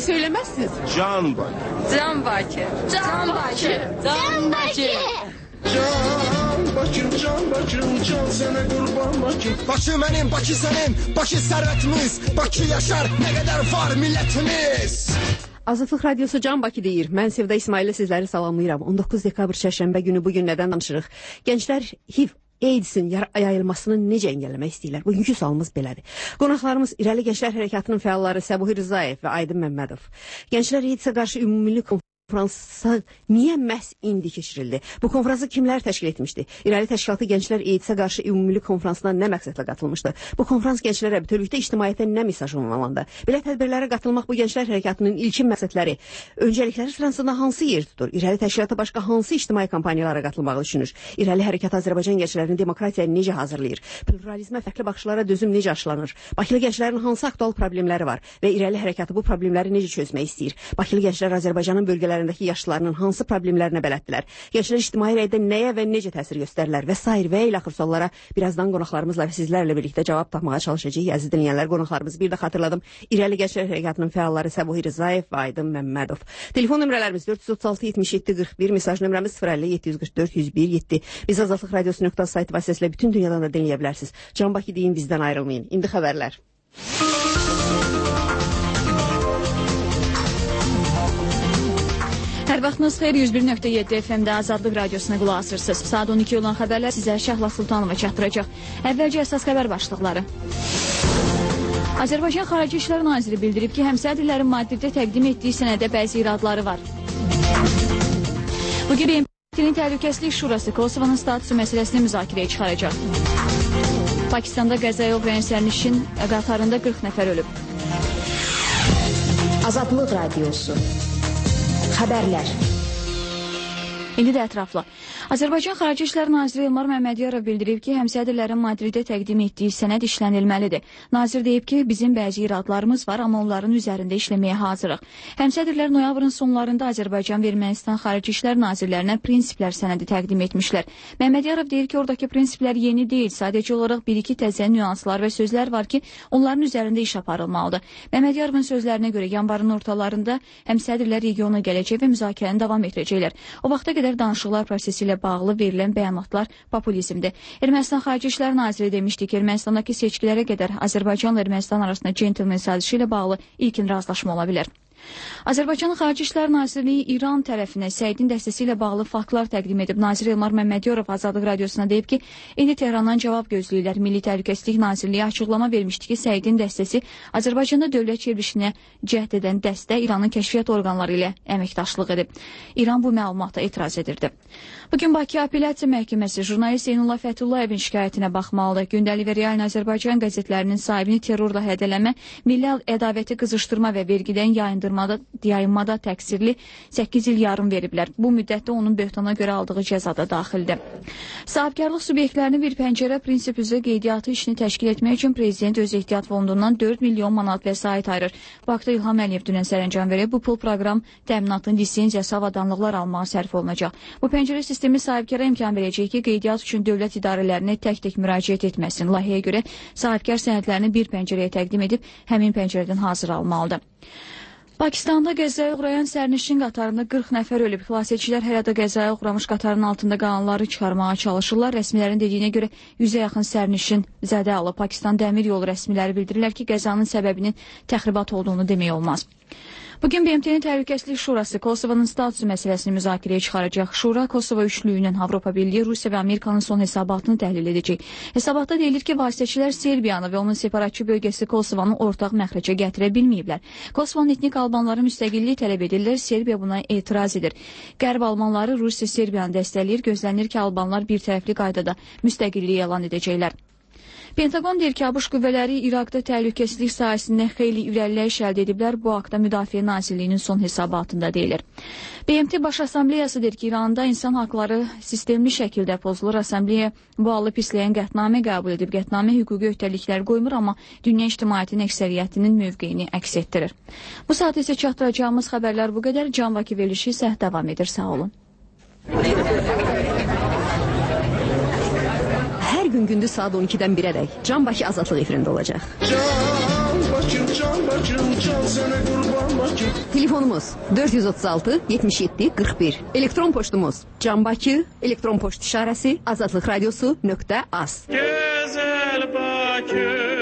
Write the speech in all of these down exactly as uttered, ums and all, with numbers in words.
söylemezsiniz? Can Bakı. Can Bakı. Can Bakı. Can Bakı. Can Bakı, can Bakı, can sana kurban Bakı. Bakı benim, Bakı senin, Bakı servetimiz, Bakı yaşar, ne kadar var milletimiz. Azadlıq Radiosu Can Bakı deyir. Mən Sevda İsmail'lə sizləri salamlayıram. on doqquz dekabr çərşənbə günü bugün nədən danışırıq? Gənclər H I V AIDS'in yayılmasını necə engəlləmək istəyirlər? Bugünkü sualımız belədir. Qonaqlarımız İrəli Gənclər Hərəkatının fəalları Səbuhi Rzayev və Aydın Məmmədov. Gənclər AIDS'ə qarşı ümumi konfransa niyə məhz indi keçirildi? Bu konfransı kimlər təşkil etmişdi? İrəli Təşkilatı Gənclər AIDS'ə qarşı ümumi konfransına nə məqsədlə qatılmışdı? Bu konfrans gənclərə bütövlükdə ictimaiyyətə nə mesaj ünvanlandı? Belə tədbirlərə qatılmaq bu Gənclər Hərəkatının ilkin məqsədləri, öncəlikləri sırasında hansı yer tutur? İrəli Təşkilatı başqa hansı ictimai kampaniyalara qatılmağı düşünür? İrəli Hərəkat Azərbaycan gənclərinin demokratiyaya necə hazırlayır? Pluralizmə fərqli baxışlara dözüm necə aşılanır? Bakılı gənclərin hansı aktual problemləri var və İrəli Hərəkatı bu problemləri necə çözmək istəyir? Bakılı gənclər Azərbaycanın bölgələrindəki yaşlılarının hansı problemlərinə bələddirlər? Gənclər ictimai rəydə nəyə və necə təsir göstərirlər? Və sair və ilə axır suallara birazdan qonaqlarımızla və sizlərlə birlikdə cavab tapmağa çalışacağıq. Əziz dinləyənlər, qonaqlarımızı bir də xatırladım. İrəli Gənclər Hərəkatının fəalları Səbuhi Rzayev və Aydın Məmmədov. Telefon nömrələrimiz dörd yüz otuz altı yetmiş yeddi qırx bir, mesaj nömrəmiz sıfır əlli yeddi yüz qırx dörd yüz bir yeddi. Biz Azadlıq Radiosu nöqtə sayt vasitəsilə bütün dünyadan da dinləyə bilərsiniz. Can Bakı deyin, bizdən ayrılmayın. İndi xəbərlər. Hər vaxtınız xeyir, yüz bir nöqtə yeddi F M-də Azadlıq Radiosuna qulaq asırsınız. Saat on iki olan xəbərlər sizə Şəhla Sultanova çatdıracaq. Əvvəlcə əsas xəbər başlıqları. Azərbaycan Xarici İşlər Naziri bildirib ki, həmsədrlərin Madriddə təqdim etdiyi sənədə bəzi iradları var. Bugün B M T-nin Təhlükəsizlik Şurası Kosovanın statusu məsələsini müzakirəyə çıxaracaq. Pakistanda qəzaya uğrayan sərnişin qatarında qırx nəfər ölüb. Azadlıq Radiosu Xəbərlər. İndi də ətraflı. Azərbaycan Xarici İşlər Naziri Elmar Məmmədiyarov bildirib ki, həmsədrlərin Madriddə təqdim etdiyi sənəd işlənilməlidir. Nazir deyib ki, bizim bəzi iradlarımız var, amma onların üzərində işləməyə hazırıq. Həmsədrlər noyabrın sonlarında Azərbaycan və Ermənistan Xarici İşlər Nazirlərinə prinsiplər sənədi təqdim etmişlər. Məmmədiyarov deyir ki, oradakı prinsiplər yeni deyil, sadəcə olaraq bir-iki təzə nüanslar və sözlər var ki, onların üzərində iş aparılmalıdır. Məmmədyarovun sözlərinə görə yanvarın ortalarında həmsədrlər regiona gələcək və müzakirəni davam etdirəcəklər. O vaxta qədər danışıqlar prosesi ilə bağlı verilən bəyanatlar populizmdir. Ermənistan Xarici İşlər Naziri demişdi ki, Ermənistandakı seçkilərə qədər Azərbaycanla Ermənistan arasında centlmen sazişi ilə bağlı ilkin razılaşma ola bilər. Azərbaycanın Xarici İşlər Nazirliyi İran tərəfinə Səidin dəstəsi ilə bağlı faktlar təqdim edib. Nazir Elmar Məmmədiyarov Azadlıq Radiosuna deyib ki, indi Tehrandan cavab gözləyirlər. Milli Təhlükəsizlik Nazirliyi açıqlama vermişdi ki, Səidin dəstəsi Azərbaycanda dövlət çevrilişinə cəhd edən dəstə İranın kəşfiyyat orqanları ilə əməkdaşlıq edib. İran bu məlumata etiraz edirdi. Bugün Bakı Apellyasiya Məhkəməsi jurnalist Zeynullah Fətullayevin şikayətinə baxmalıdır. Gündəlik və Real Azərbaycan qəzetlərinin sahibini terrorla hədələmə, milli ədavəti qızışdırma və vergidən yayındırmada, yayınmada təqsirli səkkiz il yarım veriblər. Bu müddətdə onun böhtana görə aldığı cəzada daxildir. Sahibkarlıq subyektlərini bir pəncərə prinsip üzrə qeydiyyatı işini təşkil etmək üçün Prezident öz ehtiyat fondundan dörd milyon manat vəsait ayırır. Bu haqda İlham Əliyev dünən sərəncam verib. Bu pul proqram təminatın lisenziyası avadanlıqlar almağa sərf olunacaq. Bu pəncərə sistemi sahibkara imkan verəcək ki, qeydiyyat üçün dövlət idarələrinə tək-tək müraciət etməsin. Layihəyə görə sahibkar sənədlərini bir pəncərəyə təqdim edib həmin pəncərədən hazır almalıdır. Pakistanda qəzaya uğrayan sərnişin qatarında qırx nəfər ölüb. Xilasedicilər hər ada qəzaya uğramış qatarın altında qalanları çıxarmağa çalışırlar. Rəsmilərin dediyinə görə yüzə yaxın sərnişin zədə alıb. Pakistan Dəmir Yolu rəsmiləri bildirirlər ki, qəzanın səbəbinin təxribat olduğunu demək olmaz. Bugün B M T-nin Təhlükəsizlik Şurası Kosovanın statusu məsələsini müzakirəyə çıxaracaq. Şura, Kosova üçlüyünün Avropa Birliyi, Rusiya və Amerikanın son hesabatını təhlil edəcək. Hesabatda deyilir ki, vasitəçilər Serbiyanı və onun separatçı bölgəsi Kosovanı ortaq məxrəcə gətirə bilməyiblər. Kosovanın etnik albanları müstəqilliyi tələb edirlər, Serbiya buna etiraz edir. Qərb almanları Rusiya Serbiyanı dəstəkləyir, gözlənir ki, albanlar bir tərəfli qaydada müstəqilliyi elan edəcəklər. Pentagon deyir ki, ABŞ qüvvələri İraqda təhlükəsizlik sahəsində xeyli irəliləyiş əldə ediblər. Bu haqda Müdafiə Nazirliyinin son hesabatında deyilir. B M T Baş Assambleyası deyir ki, İranda insan haqları sistemli şəkildə pozulur. Assambleya bu halı pisləyən qətnamə qəbul edib. Qətnamə hüquqi öhdəliklər qoymur, amma dünya ictimaiyyətinin əksəriyyətinin mövqeyini əks etdirir. Bu saat isə çatdıracağımız xəbərlər bu qədər. Can Bakı verilişi isə davam edir. Sağ olun. gün gündüz saat on ikidən birədək Can Bakı Azadlıq efirində olacaq. Can Bakım, can Bakım, can sənə qurban Bakım. Telefonumuz dörd yüz otuz altı yetmiş yeddi qırx bir. Elektron poçtumuz Can Bakı, elektron poçt işarəsi azadlıq radiosu nöqtə az. Gözəl Bakım.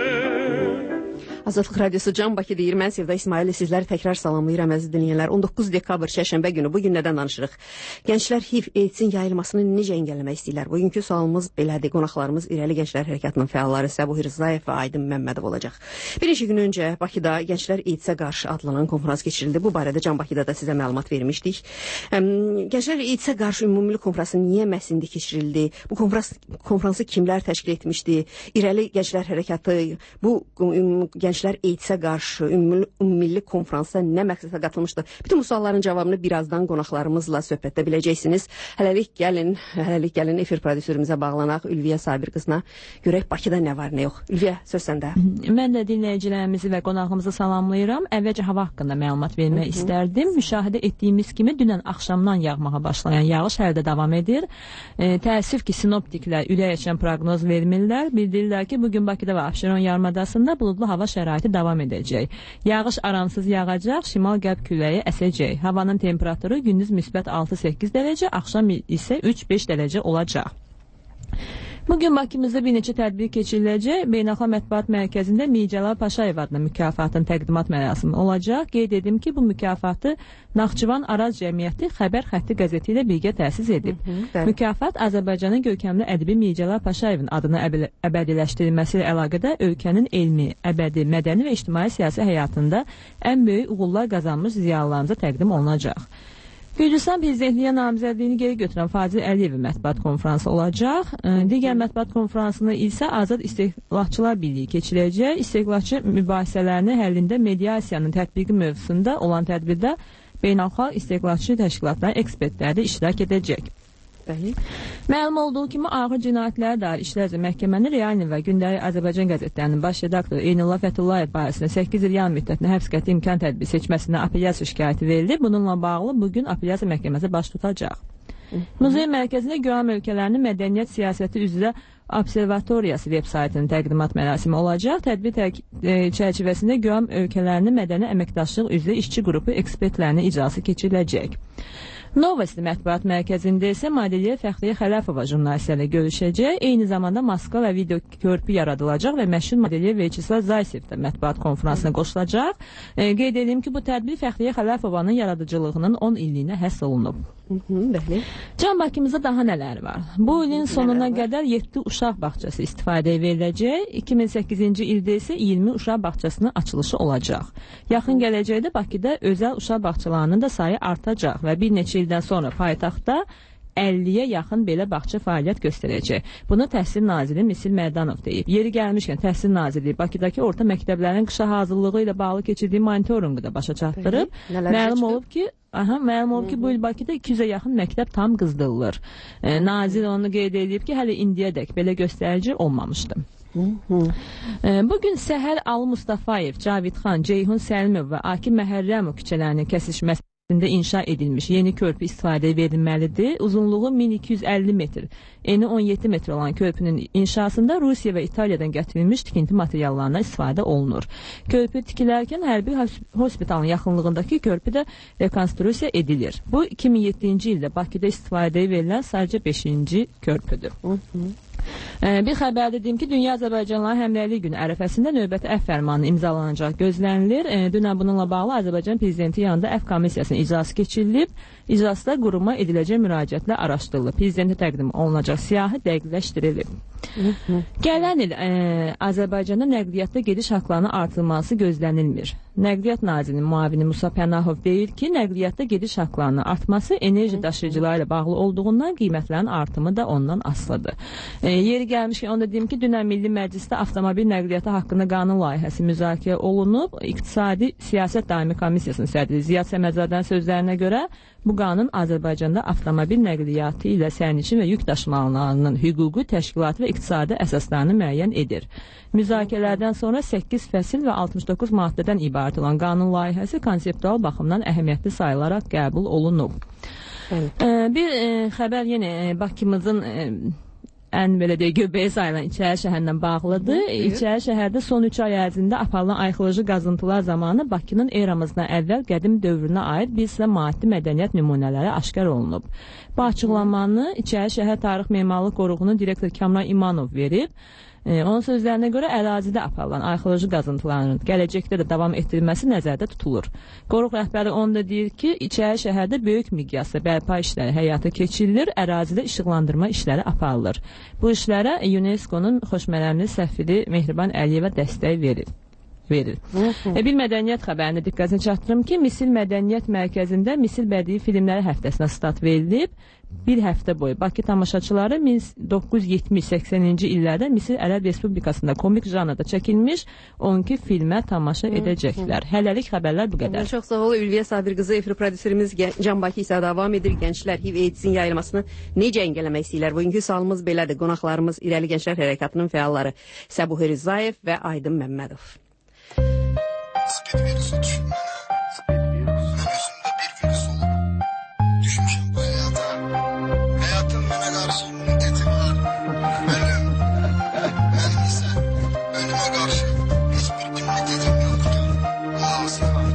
Azadlıq Radiosu Can Bakı deyir. Mən Sevda İsmailli sizləri təkrar salamlayıram əziz dinləyənlər. on doqquz dekabr çərşənbə günü bu gün nədən danışırıq? Gənclər H I V AIDS-in yayılmasını necə engəlləmək istəyirlər? Bugünkü sualımız belədir. Qonaqlarımız İrəli Gənclər Hərəkatının fəalları Səbuh Rzayev və Aydın Məmmədov olacaq. Bir neçə gün öncə Bakıda Gənclər AIDS-ə qarşı adlanan konfrans keçirildi. Bu barədə Can Bakıda da sizə məlumat vermişdik. Gənclər AIDS-ə qarşı ümumi konfransı niyə məhz indi keçirildi? Bu konfrans konfransı kimlər təşkil etmişdi? İrəli Gənclər Hərəkatı bu Gənclər AIDS-ə qarşı ümummilli konfransa nə məqsədlə qatılmışdı? Bütün bu sualların cavabını birazdan qonaqlarımızla söhbətdə biləcəksiniz. Hələlik gəlin, hələlik gəlin efir prodüserümüzə bağlanaq Ülviyə Sabir qızına. Görək Bakıda nə var, nə yox. Ülviyə, söz səndə. Mən də dinləyicilərimizi və qonağımızı salamlayıram. Əvvəlcə hava haqqında məlumat vermək Hı -hı. istərdim. Müşahidə etdiyimiz kimi dünən axşamdan yağmağa başlayan yağış hələ də davam edir. E, təəssüf ki, sinoptiklər ürək açan proqnoz vermirlər. Bildirirlər ki, bugün Bakıda və Abşeron yarımadasında buludlu hava şəraiti davam edəcək. Yağış aramsız yağacaq, şimal-qərb küləyi əsəcək. Havanın temperaturu gündüz müsbət altı səkkiz dərəcə, axşam isə üç beş dərəcə olacaq. Bugün Bakımızda bir neçə tədbir keçiriləcək. Beynəlxalq Mətbuat Mərkəzində Mircəlal Paşayev adlı mükafatın təqdimat mərasimi olacaq. Qeyd edim ki, bu mükafatı Naxçıvan Araz Cəmiyyəti Xəbər Xətti qəzeti ilə birgə təsis edib. Hı -hı, Mükafat Azərbaycanın görkəmli ədəbi Mircəlal Paşayevin adını əbəl əbədiləşdirilməsi ilə əlaqədar ölkənin elmi, əbədi, mədəni və ictimai siyasi həyatında ən böyük uğurlar qazanmış ziyalılarımıza təqdim olunacaq. Gürcüstan prezidentliyə namizədliyini geri götürən Fazil Əliyevin mətbuat konfransı olacaq. Digər mətbuat konfransını isə Azad İstehlakçılar Birliyi keçirəcək. İstehlakçı mübahisələrini həllində mediasiyanın tətbiqi mövzusunda olan tədbirdə beynəlxalq istehlakçı təşkilatların ekspertləri də iştirak edəcək. Bəli. Məlum olduğu kimi ağır cinayətlərə dair işlər üzrə məhkəmənin Realni və Gündəlik Azərbaycan qəzetlərinin baş redaktoru Eynullah Fəthullayev barəsində səkkiz il yan müddətinə həbs qəti imkan tədbiri seçməsində apellyasiya şikayəti verildi. Bununla bağlı bugün apellyasiya məhkəməsi baş tutacaq. Muzey mərkəzində Güam ölkələrinin mədəniyyət siyasəti üzrə Observatoriyası veb-saytının təqdimat mərasimi olacaq. Tədbir e, çərçivəsində Güam ölkələrinin mədəni əməkdaşlıq üzrə işçi qrupu ekspertlərinin icrası keçiriləcək. Novosti mətbuat mərkəzində isə modeliyə Fəxriyə Xələfova jurnalistlərlə görüşəcək. Eyni zamanda maska və video körpü yaradılacaq və məşhur modeliyə Vyacheslav Zaysev də mətbuat konfransına qoşulacaq. E, qeyd edim ki, bu tədbir Fəxriyə Xələfovanın yaradıcılığının on illiyinə həsr olunub. Hı -hı, bəli. Can Bakımızda daha nələr var? Bu ilin sonuna qədər yeddi uşaq bağçası istifadəyə veriləcək. iki min səkkizinci ildə isə iyirmi uşaq bağçasının açılışı olacaq. Yaxın gələcəkdə Bakıda özəl uşaq bağçalarının da sayı artacaq və bir neçə ildən sonra paytaxtda əlliyə yaxın belə bağça fəaliyyət göstərəcək. Bunu Təhsil Naziri Misil Mərdanov deyib. Yeri gəlmişkən Təhsil Nazirliyi Bakıdakı orta məktəblərin qışa hazırlığı ilə bağlı keçirdiyi monitorinqi də başa çatdırıb. Məlum olub ki, Aha, məlum olub ki, bu il Bakıda iki yüzə yaxın məktəb tam qızdırılır. E, Nazir onu qeyd edib ki, hələ indiyədək belə göstərici olmamışdı. e, bugün Səhər Al Mustafayev, Cavid Xan, Ceyhun Səlmov və Akif Məhərrəmov küçələrinin kəsişməsi inşa edilmiş yeni körpü istifadəyə verilməlidir. Uzunluğu min iki yüz əlli metr, eni on yeddi metr olan körpünün inşasında Rusiya və İtaliyadan gətirilmiş tikinti materiallarına istifadə olunur. Körpü tikilərkən hərbi hospitalın yaxınlığındakı körpü də rekonstruksiya edilir. Bu iki min yeddinci ildə Bakıda istifadəyə verilən sadəcə beşinci körpüdür. Hı -hı. Bir xəbər dedim ki, Dünya Azərbaycanlıları Həmrəylik günü ərəfəsində növbəti əf fərmanı imzalanacaq gözlənilir. Dünən bununla bağlı Azərbaycan prezidenti yanında əf komissiyasının icrası keçirilib. İcrasda quruma ediləcək müraciətlə araşdırılıb. Prezidentə təqdim olunacaq siyahı dəqiqləşdirilib. Gələn il ə, Azərbaycanda nəqliyyatda gediş haqlarının artırılması gözlənilmir. Nəqliyyat Nazirinin müavini Musa Pənahov deyir ki, nəqliyyatda gediş haqlarının artması enerji daşıyıcıları ilə bağlı olduğundan qiymətlərin artımı da ondan asılıdır. E, yeri gəlmişkən onu da deyim ki, dünən Milli Məclisdə avtomobil nəqliyyatı haqqında qanun layihəsi müzakirə olunub. İqtisadi Siyasət Daimi Komissiyasının sədri Ziyad Səmədzadənin sözlərinə görə bu qanun Azərbaycanda avtomobil nəqliyyatı ilə sərnişin və yük daşımalarının hüquqi, təşkilatı və iqtisadi əsaslarını müəyyən edir. Müzakirələrdən sonra səkkiz fəsil və altmış doqquz maddədən ibarət olan qanun layihəsi konseptual baxımdan əhəmiyyətli sayılaraq qəbul olunub. Evet. Ee, bir e, xəbər yenə e, Bakımızın e, ən belə deyək, göbəyi sayılan İçəri şəhərlə bağlıdır. İçəri şəhərdə son üç ay ərzində aparılan arxeoloji qazıntılar zamanı Bakının eramızdan əvvəl qədim dövrünə aid bir sıra maddi mədəniyyət nümunələri aşkar olunub. Bu açıqlamanı İçəri şəhər Tarix Memarlıq Qoruğunun direktoru Kamran İmanov verib. E, onun sözlərinə görə ərazidə aparılan arxeoloji qazıntıların gələcəkdə də davam etdirilməsi nəzərdə tutulur. Qoruq rəhbəri onu da deyir ki, İçəri şəhərdə böyük miqyasda bərpa işləri həyata keçirilir, ərazidə işıqlandırma işləri aparılır. Bu işlərə UNESCO-nun xoşməramlı səfiri Mehriban Əliyeva dəstək verir. verir. E, bir mədəniyyət xəbərini diqqətini çatdırım ki, Misil Mədəniyyət Mərkəzində Misil Bədii Filmləri həftəsinə start verilib. Bir həftə boyu Bakı tamaşaçıları min doqquz yüz yetmiş səksəninci illərdə Misir Ərəb Respublikasında komik janrda çəkilmiş on iki filmə tamaşa edəcəklər. Hələlik xəbərlər bu qədər. Çox sağ ol Ülviyə Sabir qızı, efir prodüserimiz Can Bakı isə davam edir. Gənclər H I V AIDS'in yayılmasını necə əngəlləmək istəyirlər? Bugünkü sualımız belədir. Qonaqlarımız İrəli Gənclər Hərəkatının fəalları Səbuh Rzayev və Aydın Məmmədov. Spid virusu düşünmene, ben özümde bir virüs olup düşmüşüm bu hayata. Hayatın bana karşı imuniteti var. Benim, benim ise ölüme karşı hiçbir imunitetim yoktu. Ağzına bak.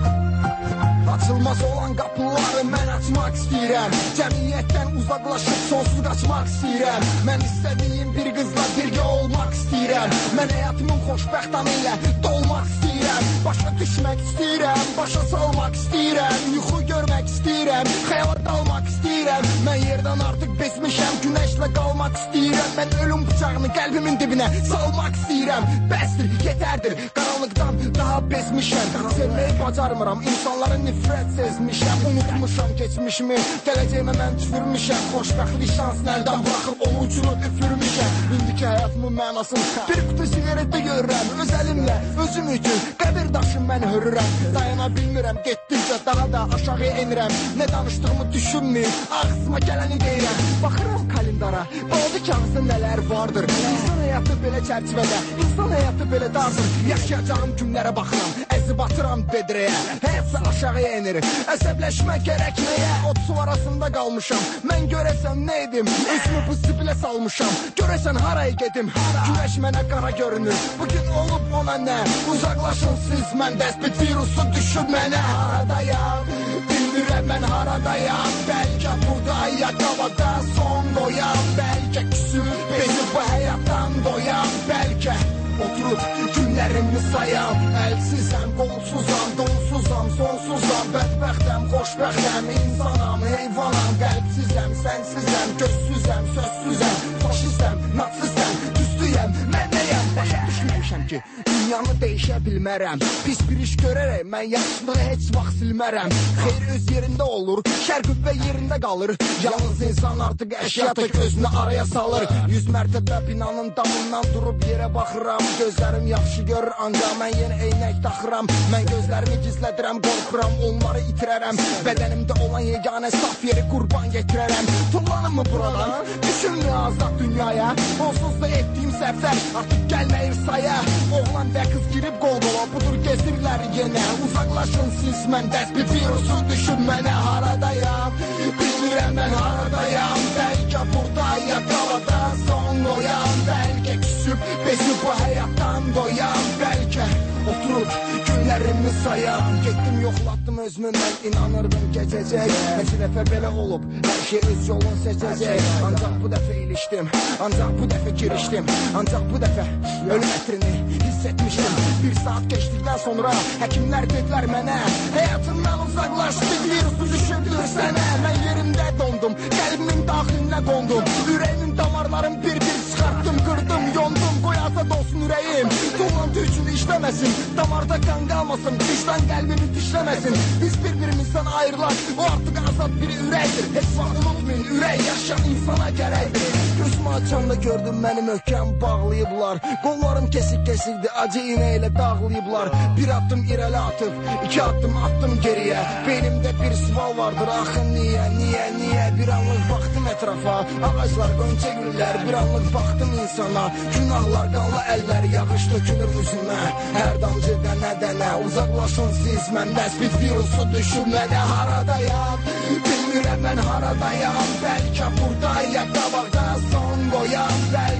Açılmaz olan kapıları mən açmaq istəyirəm. Cəmiyyətdən uzaqlaşıb sonsuz qaçmaq istəyirəm. Mən istədiyim bir qızla birgə olmaq istəyirəm. Mən həyatımın xoşbəxt anı ilə dolmaq istəyirəm. Başa düşmək istəyirəm, başa salmaq istəyirəm. Yuxu görmək istəyirəm, xəyala dalmaq istəyirəm. Mən yerdən artıq bezmişəm, günəşlə qalmaq istəyirəm. Mən ölüm bıçağını qəlbimin dibinə salmaq istəyirəm. Bəsdir, yetərdir, qaranlıqdan daha bezmişəm. Sevməyi bacarmıram, insanların nifrət sezmişəm. Unutmuşam keçmişimi, gələcəyimə mən tüfürmüşəm. Xoşbəxtlik şansını əldən buraxıb onu uçurub üfürmüşəm. İndiki həyatımın mənasını bir qutu sigaretdə görürəm. Öz əlimlə, özüm üçün qəbir daşım mən hörürəm. Dayana bilmirəm, getdikcə daha da aşağı enirəm. Nə danışdığımı düşünməyim, ağzıma gələni deyirəm. Baxıram kalendara, baldı kağızda nələr vardır. İnsan həyatı belə çərçivədə, insan həyatı belə dardır. Yaşayacağım günlərə baxıram, əzib atıram vedrəyə. Həyatsa aşağıya enir, əsəbləşmə gərək nəyə? Ot su arasında qalmışam, mən görəsən nə edim? Özümü bu zibilə salmışam, görəsən haraya gedim? Güneş mənə qara görünür, bugün olub ona nə? Uzaqlaşın siz məndə, spid virusu düşüb mənə. Haradayam, bilmirəm mən haradayam. Bəlkə burada ya qavada son qoyam. Bəlkə küsüb, bezib bu həyatdan doyam. Bəlkə oturub günlərimi sayam. Əlsizəm, qolsuzam, donsuzam, sonsuzam. Bədbəxtəm, xoşbəxtəm, insanam, heyvanam. Qəlbsizəm, sənsizəm, gözsüzəm, sözsüzəm. Faşistəm, natsistəm, düzdüyəm, mən nəyəm? Başa düşməmişəm ki, dünyanı dəyişə bilmərəm. Pis bir iş görərək mən yaxşılığı heç vaxt silmərəm. Xeyr öz yerində olur, şər qüvvə yerində qalır. Yalnız insan artıq əşyata gözünü araya salır. Yüz mərtəbə binanın damından durub yerə baxıram. Gözlərim yaxşı görür, ancaq mən yenə eynək taxıram. Mən gözlərimi gizlədirəm, qorxuram, onları itirərəm. Bədənimdə olan yeganə saf yeri qurban getirərəm. Tullanım mı buradan? Düşünmü azad dünyaya? Onsuz da etdiyim səhvlər artıq gəlməyir saya. Oğlan və qız girib qol-qola, budur gezirlər yenə. Uzaqlaşın siz məndə, spid virusu düşüb mənə. Haradayam, bilmirəm mən haradayam. Bəlkə burada ya qavada son qoyam. Bəlkə küsüb, bezib bu həyatdan doyam. Bəlkə oturub günlərimi sayam. Getdim yoxlatdım özümü, mən inanırdım keçəcək. Neçə dəfə belə olub, hər şey öz yolunu seçəcək. Ancaq bu dəfə ilişdim, ancaq bu dəfə girişdim. Ancaq bu dəfə ölüm ətrini hiss etmişdim. Bir saat keçdikdən sonra həkimlər dedilər mənə, həyatından uzaqlaş, spid virusu düşürdür sənə. Mən yerimdə dondum, qəlbimin daxilinə qondum. Ürəyimin damarlarım bir-bir çıxartdım, qırdım, yondum. Qoy azad olsun ürəyim, tullantı üçün işləməsin. Damarda qan qalmasın, vicdan qəlbimi dişləməsin. Biz bir-birimizdən ayrılar, o artıq azad bir ürəkdir. Heç vaxt unutmayın, ürək yaşayan insana gərəkdir. Gözümü açanda gördüm məni möhkəm bağlayıblar. Qollarım kesik-kesikdi, acı iğnə ilə dağlayıblar. Bir addım irəli atıb, iki addım attım geriyə. Beynimdə bir sual vardır, axı niyə, niyə, niyə? Bir anlıq baxdım ətrafa, ağaclar, qönçə güllər. Bir anlıq baxdım insana, günahlar, qanlı əllər, yağış dökülür üzümə. Hər damcı dənə-dənə, uzaqlaşın siz məndə, spid virusu düşüb mənə. Haradayam, bilmirəm mən haradayam. Bəlkə burada ya qabaqda son qoyam. Bəlkə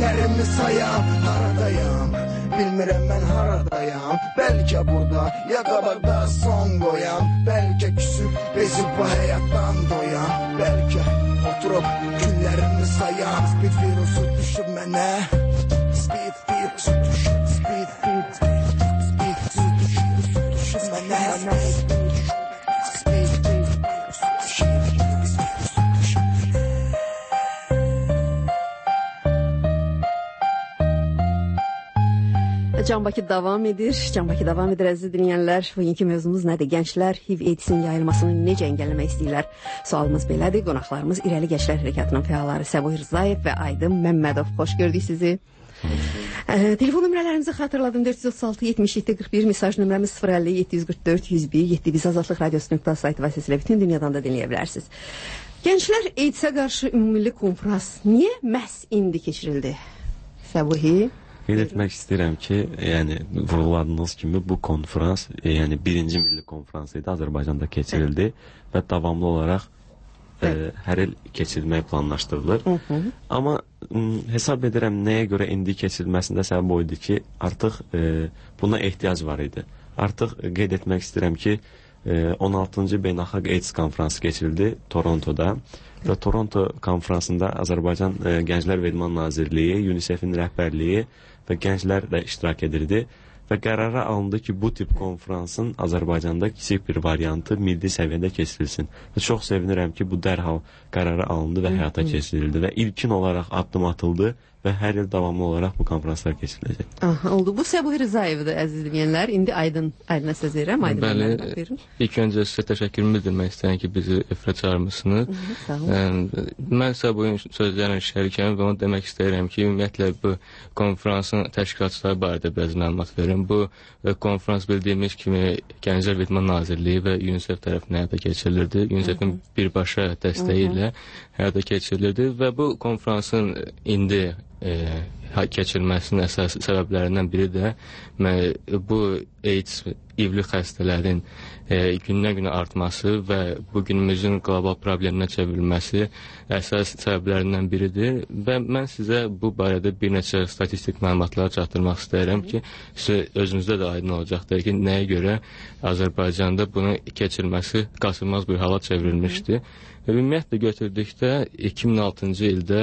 günlərimi sayam. Haradayam, bilmirəm mən haradayam. Bəlkə burada, ya qabaqda son qoyam. Bəlkə küsüb, bezib bu həyatdan doyam. Bəlkə oturub günlərimi sayam. Speed virusu düşüb mənə. Speed virusu düşüb, speed virusu Speed virusu düşüb mənə. Speed virusu düşüb Can Bakı davam edir. Can Bakı davam edir əziz dinləyənlər. Bugünkü mövzumuz nədir? Gənclər H I V AIDS'in yayılmasını necə engelləmək istəyirlər? Sualımız belədir. Qonaqlarımız İrəli Gənclər Hərəkatının fəalları Səbuh Rzayev və Aydın Məmmədov. Xoş gördük sizi. Ee, telefon nömrələrimizi xatırladım. dörd yüz otuz altı yetmiş yeddi qırx bir, mesaj nömrəmiz sıfır əlli yeddi yüz qırx dörd yüz bir yeddi. Biz Azadlıq Radiosu nöqtə saytı vasitəsilə bütün dünyadan da dinləyə bilərsiniz. Gənclər AIDS'ə qarşı ümumilli konfrans niyə məhz indi keçirildi? Səbuhi? Qeyd etmək istəyirəm ki, yəni vurguladığınız kimi bu konfrans, e, yəni birinci milli konfrans idi, Azərbaycanda keçirildi və davamlı olaraq e, hər il keçirilmək planlaşdırılır. Hı -hı. Amma m, hesab edirəm nəyə görə indi keçirilməsində səbəb o idi ki, artıq e, buna ehtiyac var idi. Artıq e, qeyd etmək istəyirəm ki, e, on altıncı Beynəlxalq AIDS konfransı keçirildi Torontoda. Və Toronto konfransında Azərbaycan e, Gənclər və İdman Nazirliyi, UNICEF-in rəhbərliyi və gənclər də iştirak edirdi. Və qərara alındı ki, bu tip konfransın Azərbaycanda kiçik bir variantı milli səviyyədə keçirilsin. Və çox sevinirəm ki, bu dərhal qərara alındı və həyata keçirildi. Və ilkin olaraq addım atıldı və hər il davamlı olaraq bu konfranslar keçiriləcək. Aha, oldu. Bu Səbuh Rzayevdir, əziz dinləyənlər. İndi Aydın, Aydın'a söz verirəm. Aydın, bəli, ilk öncə sizə təşəkkürümü bildirmək istəyirəm ki, bizi efirə çağırmışsınız. Mən Səbuhin sözlərlə şərikəm və onu demək istəyirəm ki, ümumiyyətlə bu konferansın təşkilatçıları barədə biraz məlumat verim. Bu konferans bildiyimiz kimi Gənclər və İdman Nazirliyi və UNICEF tərəfindən həyata keçirilirdi. UNICEF-in birbaşa dəstəyi ilə həyata keçirilirdi və bu konferansın indi e, keçirilməsinin əsas səbəblərindən biri də bu AIDS, İvli xəstələrin e, gündən-günə artması və bu günümüzün qlobal probleminə çevrilməsi əsas səbəblərindən biridir və mən sizə bu barədə bir neçə statistik məlumatlar çatdırmaq istəyirəm ki, sizə özünüzdə də aydın olacaqdır ki, nəyə görə Azərbaycanda bunun keçirilməsi qaçılmaz bir hala çevrilmişdi. Ümumiyyətlə götürdükdə iki min altıncı ildə,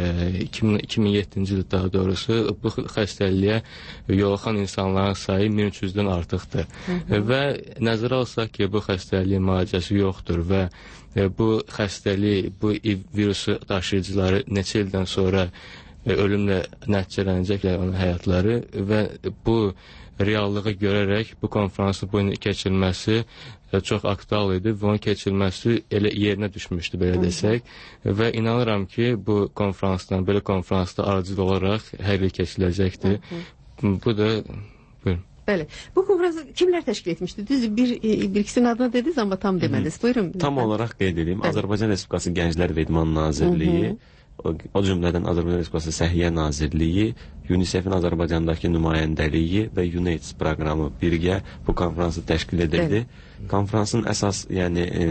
iki min yeddinci il daha doğrusu bu xəstəliyə yoluxan insanların sayı min üç yüzdən artıqdır. Hı -hı. Və nəzərə alsaq ki, bu xəstəliyin müalicəsi yoxdur və bu xəstəlik, bu virusu daşıyıcıları neçə ildən sonra ölümlə nəticələnəcəklər onun həyatları və bu reallığı görərək bu konferansın bu keçirilməsi çox aktual idi və onun keçirilməsi elə yerinə düşmüşdü, belə desək. Və inanıram ki, bu konferansdan, belə konferansda aracıl olaraq hər il keçiriləcəkdir. Bu da, buyurun. Bəli. Bu konferansı kimlər təşkil etmişdi? Düz bir, bir ikisinin adını dediniz, amma tam demədiniz. Buyurun. Tam olaraq qeyd edeyim. Azərbaycan Respublikası Gənclər və İdman Nazirliyi, o, o cümlədən Azərbaycan Respublikası Səhiyyə Nazirliyi, UNICEF-in Azərbaycandakı nümayəndəliyi və UNAIDS proqramı birgə bu konferansı təşkil edirdi. Konferansın əsas, yəni e,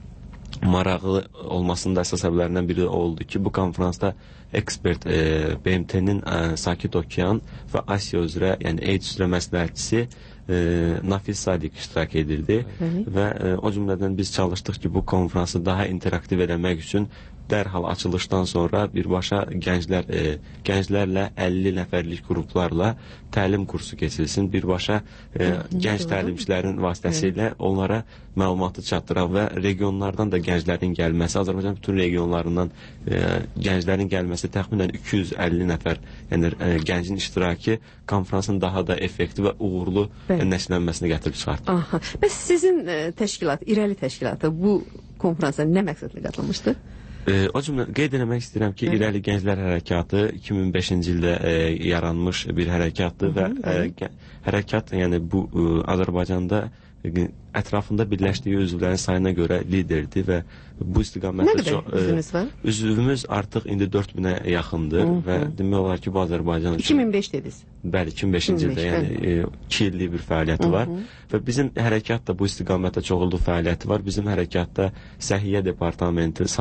maraqlı olmasının da əsas səbəblərindən biri oldu ki, bu konferansda ekspert e, B M T-nin e, Sakit Okean və Asiya üzrə, yəni AIDS üzrə məsləhətçisi e, Nafiz Sadiq iştirak edirdi. Hı -hı. Və e, o cümlədən biz çalışdıq ki, bu konferansı daha interaktiv eləmək üçün dərhal açılışdan sonra birbaşa gənclər, e, gənclərlə əlli nəfərlik qruplarla təlim kursu keçilsin. Birbaşa e, gənc təlimçilərin vasitəsilə onlara məlumatı çatdıraq və regionlardan da gənclərin gəlməsi, Azərbaycan bütün regionlarından e, gənclərin gəlməsi təxminən iki yüz əlli nəfər, yəni e, gəncin iştirakı konferansın daha da effektiv və uğurlu e, nəticələnməsini gətirib çıxartdı. Aha. Bəs sizin e, təşkilat, İrəli təşkilatı bu konferansa nə məqsədlə qatılmışdı? E, o cümlə qeyd etmək istəyirəm ki, İrəli Gənclər Hərəkatı iki min beşinci ildə e, yaranmış bir hərəkatdır və e, hərəkat, yəni bu e, Azərbaycanda e, ətrafında birləşdiyi üzvlərin sayına görə liderdir və bu istiqamətdə nə qədər üzvünüz var? Üzvümüz artıq indi dörd minə yaxındır. Hı -hı. Və demək olar ki, bu Azərbaycan üçün iki min beş dediniz. Bəli, iki min beşinci ildə, yəni iki illik bir fəaliyyəti Hı -hı. var və bizim hərəkatda bu istiqamətdə çoxlu fəaliyyəti var. Bizim hərəkatda Səhiyyə Departamenti, Sağlamlıq və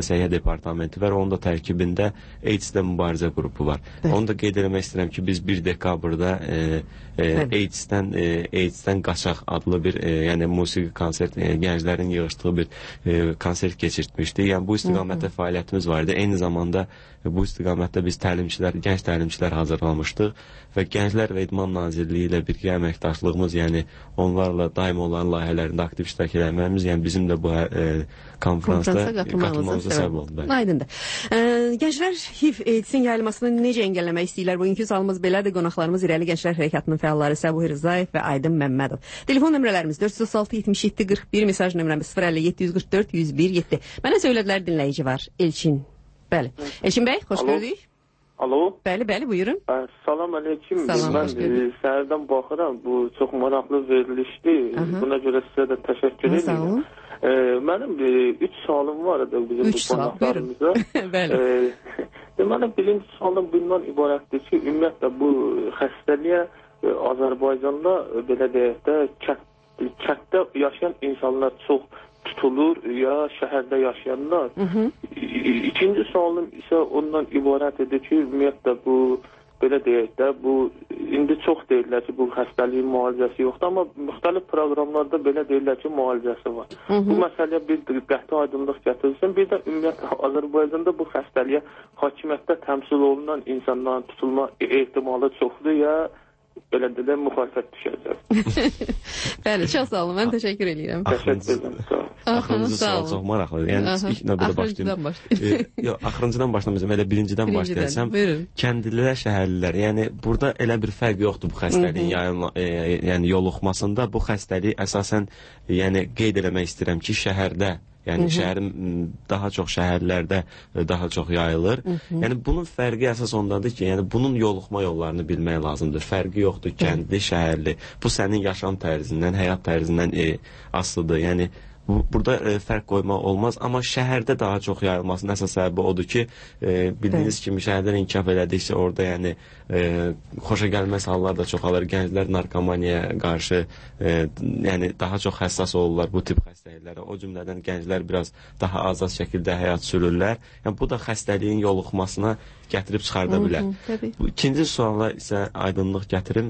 Səhiyyə Departamenti var. Onun da tərkibində AIDS-də mübarizə qrupu var. Bəli. Onu da qeyd etmək istəyirəm ki, biz bir dekabrda e, e, AIDS-dən e, AIDS-dən qaçaq adlı bir e, yəni musiqi konsert, e, gənclərin yığışdığı bir e, konsert keçirtmişdik. Yəni bu istiqamətdə fəaliyyətimiz var idi. Eyni zamanda bu istiqamətdə biz təlimçilər, gənc təlimçilər hazırlamışdıq və Gənclər və İdman Nazirliyi ilə birgə əməkdaşlığımız, yəni onlarla daim onların layihələrində aktiv iştirak etməyimiz, yəni bizim də bu e, konferansda qatılmamıza səbəb oldu. Aydındır. E, gənclər H I V AIDS-in yayılmasını necə engəlləmək istəyirlər? Bugünkü sualımız belədir. Qonaqlarımız İrəli Gənclər Hərəkatının fəalları Səbuhi Rzayev və Aydın Məmmədov. Telefon nömrələrimiz dörd yüz otuz altı yetmiş yeddi qırx bir, mesaj nömrəmiz sıfır əlli yeddi yüz qırx dörd yüz bir yeddi. Mənə söylədilər dinləyici var. Elçin. Bəli. Elçin bəy, xoş gördük. Alo. Bəli, bəli, buyurun. Salam əleykum. Salam, mən e, səhərdən baxıram. Bu çox maraqlı verilişdir. Aha. Buna görə sizə də təşəkkür edirəm. E, mənim üç sualım var idi bizim üç bu qonaqlarımıza. Bəli. E, mənim birinci sualım bundan ibarətdir ki, ümumiyyətlə bu xəstəliyə e, Azərbaycanda e, belə deyək də kət, kətdə yaşayan insanlar çox tutulur ya şəhərdə yaşayanlar. Hı -hı. İkinci sualım isə ondan ibarət edir ki, ümumiyyətlə bu belə deyək də bu indi çox deyirlər ki, bu xəstəliyin müalicəsi yoxdur, amma müxtəlif proqramlarda belə deyirlər ki, müalicəsi var. Hı -hı. Bu məsələyə bir qəti aydınlıq gətirilsin. Bir də ümumiyyətlə Azərbaycanda bu xəstəliyə hakimiyyətdə təmsil olunan insanların tutulma ehtimalı çoxdur ya belə də müxalifət düşəcək. Bəli, çox sağ olun. Mən təşəkkür edirəm. Təşəkkür edirəm. Axırıncı sual çox maraqlıdır. Yəni ilk növbədə başlayım. e, yox, axırıncıdan başlamayacağam. Elə birincidən başlayacağam. Kəndlilər, şəhərlilər. Yəni burada elə bir fərq yoxdur bu xəstəliyin yayılma, e, yəni yoluxmasında. Bu xəstəlik əsasən yəni qeyd eləmək istəyirəm ki, şəhərdə yəni Hı -hı. şəhərin daha çox şəhərlərdə daha çox yayılır. Hı -hı. Yəni bunun fərqi əsas ondadır ki, yəni bunun yoluxma yollarını bilmək lazımdır. Fərqi yoxdur kəndli, şəhərli. Bu sənin yaşam tərzindən, həyat tərzindən e, asılıdır. Yəni bu, burada e, fərq qoymaq olmaz, amma şəhərdə daha çox yayılmasının əsas səbəbi odur ki, e, bildiyiniz Hı. kimi şəhərlər inkişaf elədikcə orada yəni e, xoşa gəlməz hallar da çoxalır. Gənclər narkomaniyaya qarşı e, yəni daha çox həssas olurlar bu tip xəstəliklərə. O cümlədən gənclər biraz daha azad şəkildə həyat sürürlər. Yəni bu da xəstəliyin yoluxmasına gətirib çıxarda bilər. Hı -hı, bu ikinci suala isə aydınlıq gətirim.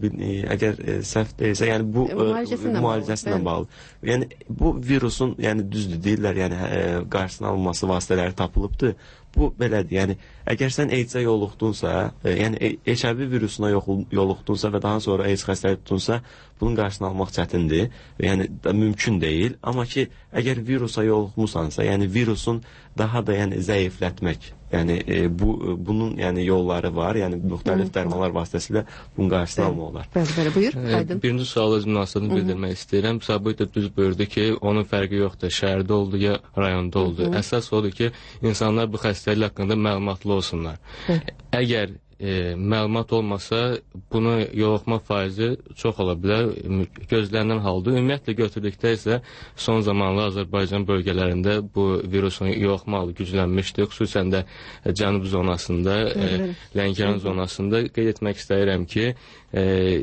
Əgər e, səhv deyilsə, yəni bu e, müalicəsindən bağlı. Yəni bu virusun, yəni düzdür deyirlər, yəni e, qarşısının alınması vasitələri tapılıbdır. Bu belədir. Yəni əgər sən AIDS-ə yoluxdunsa, e, yəni H I V virusuna yoluxdunsa və daha sonra AIDS xəstəliyi tutunsa, bunun qarşısını almaq çətindir. Yəni da mümkün deyil. Amma ki, əgər virusa yoluxmusansa, yəni virusun daha da yəni zəiflətmək, yəni e, bu bunun yəni yolları var. Yəni müxtəlif dərmanlar vasitəsilə bunun qarşısını almaq olar. Bəli, bəli, buyur. Aydın. E, birinci suala öz münasibətini bildirmək istəyirəm. Səbuhi də düz buyurdu ki, onun fərqi yoxdur. Şəhərdə oldu ya rayonda oldu. Hı -hı. Əsas odur ki, insanlar bu xəstəlik haqqında məlumatlı olsunlar. Hı. Əgər e, məlumat olmasa, bunu yoluxma faizi çox ola bilər, gözlənilən halda. Ümumiyyətlə götürdükdə isə son zamanlar Azərbaycan bölgələrində bu virusun yoluxma halı güclənmişdir. Xüsusən də cənub zonasında, e, Lənkəran zonasında qeyd etmək istəyirəm ki, e,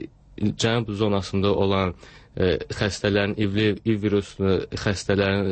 cənub zonasında olan e, xəstələrin, İV, İV viruslu xəstələrin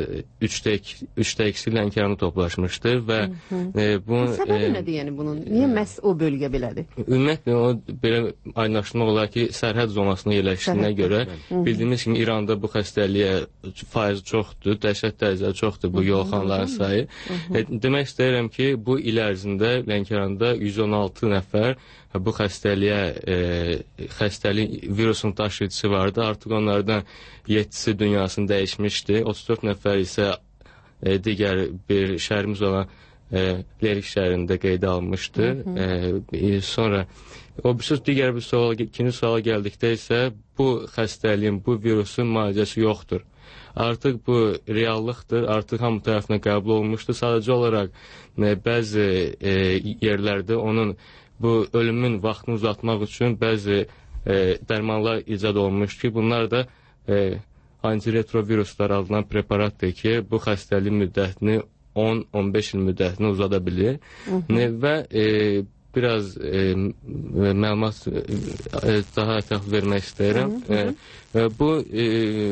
üçdə ikisi Lənkəranda toplaşmışdır və e, bunun... Səbəbi e, nədir yəni bunun? Niyə məhz o bölgə belədir? Ümumiyyətlə, o belə aydınlaşdırmaq olar ki, sərhəd zonasına yerləşdiyinə görə, bildiyimiz kimi İranda bu xəstəliyə faiz çoxdur, dəhşət dərəcədə çoxdur bu yoluxanların sayı. E, demək istəyirəm ki, bu il ərzində Lənkəranda yüz on altı nəfər bu xəstəliyə, e, xəstəlik virusun daşıyıcısı vardı. Artıq onlardan yeddisi dünyasını dəyişmişdi. otuz dörd nəfər isə e, digər bir şəhərimiz olan e, Lerik şəhərində qeydə almışdı. Hı -hı. E, sonra o bir söz digər bir suala, ikinci suala gəldikdə isə bu xəstəliyin, bu virusun müalicəsi yoxdur. Artıq bu reallıqdır, artıq hamı tərəfindən qəbul olunmuşdur. Sadəcə olaraq e, bəzi e, yerlərdə onun bu ölümün vaxtını uzatmaq üçün bəzi e, dərmanlar icad olunmuş ki, bunlar da e, antiretroviruslar adlanan preparatdır ki, bu xəstəlik müddətini on on beş il müddətini uzada bilir. Hı -hı. Və e, biraz e, məlumat e, daha ətraflı vermək istəyirəm. E, e, bu e,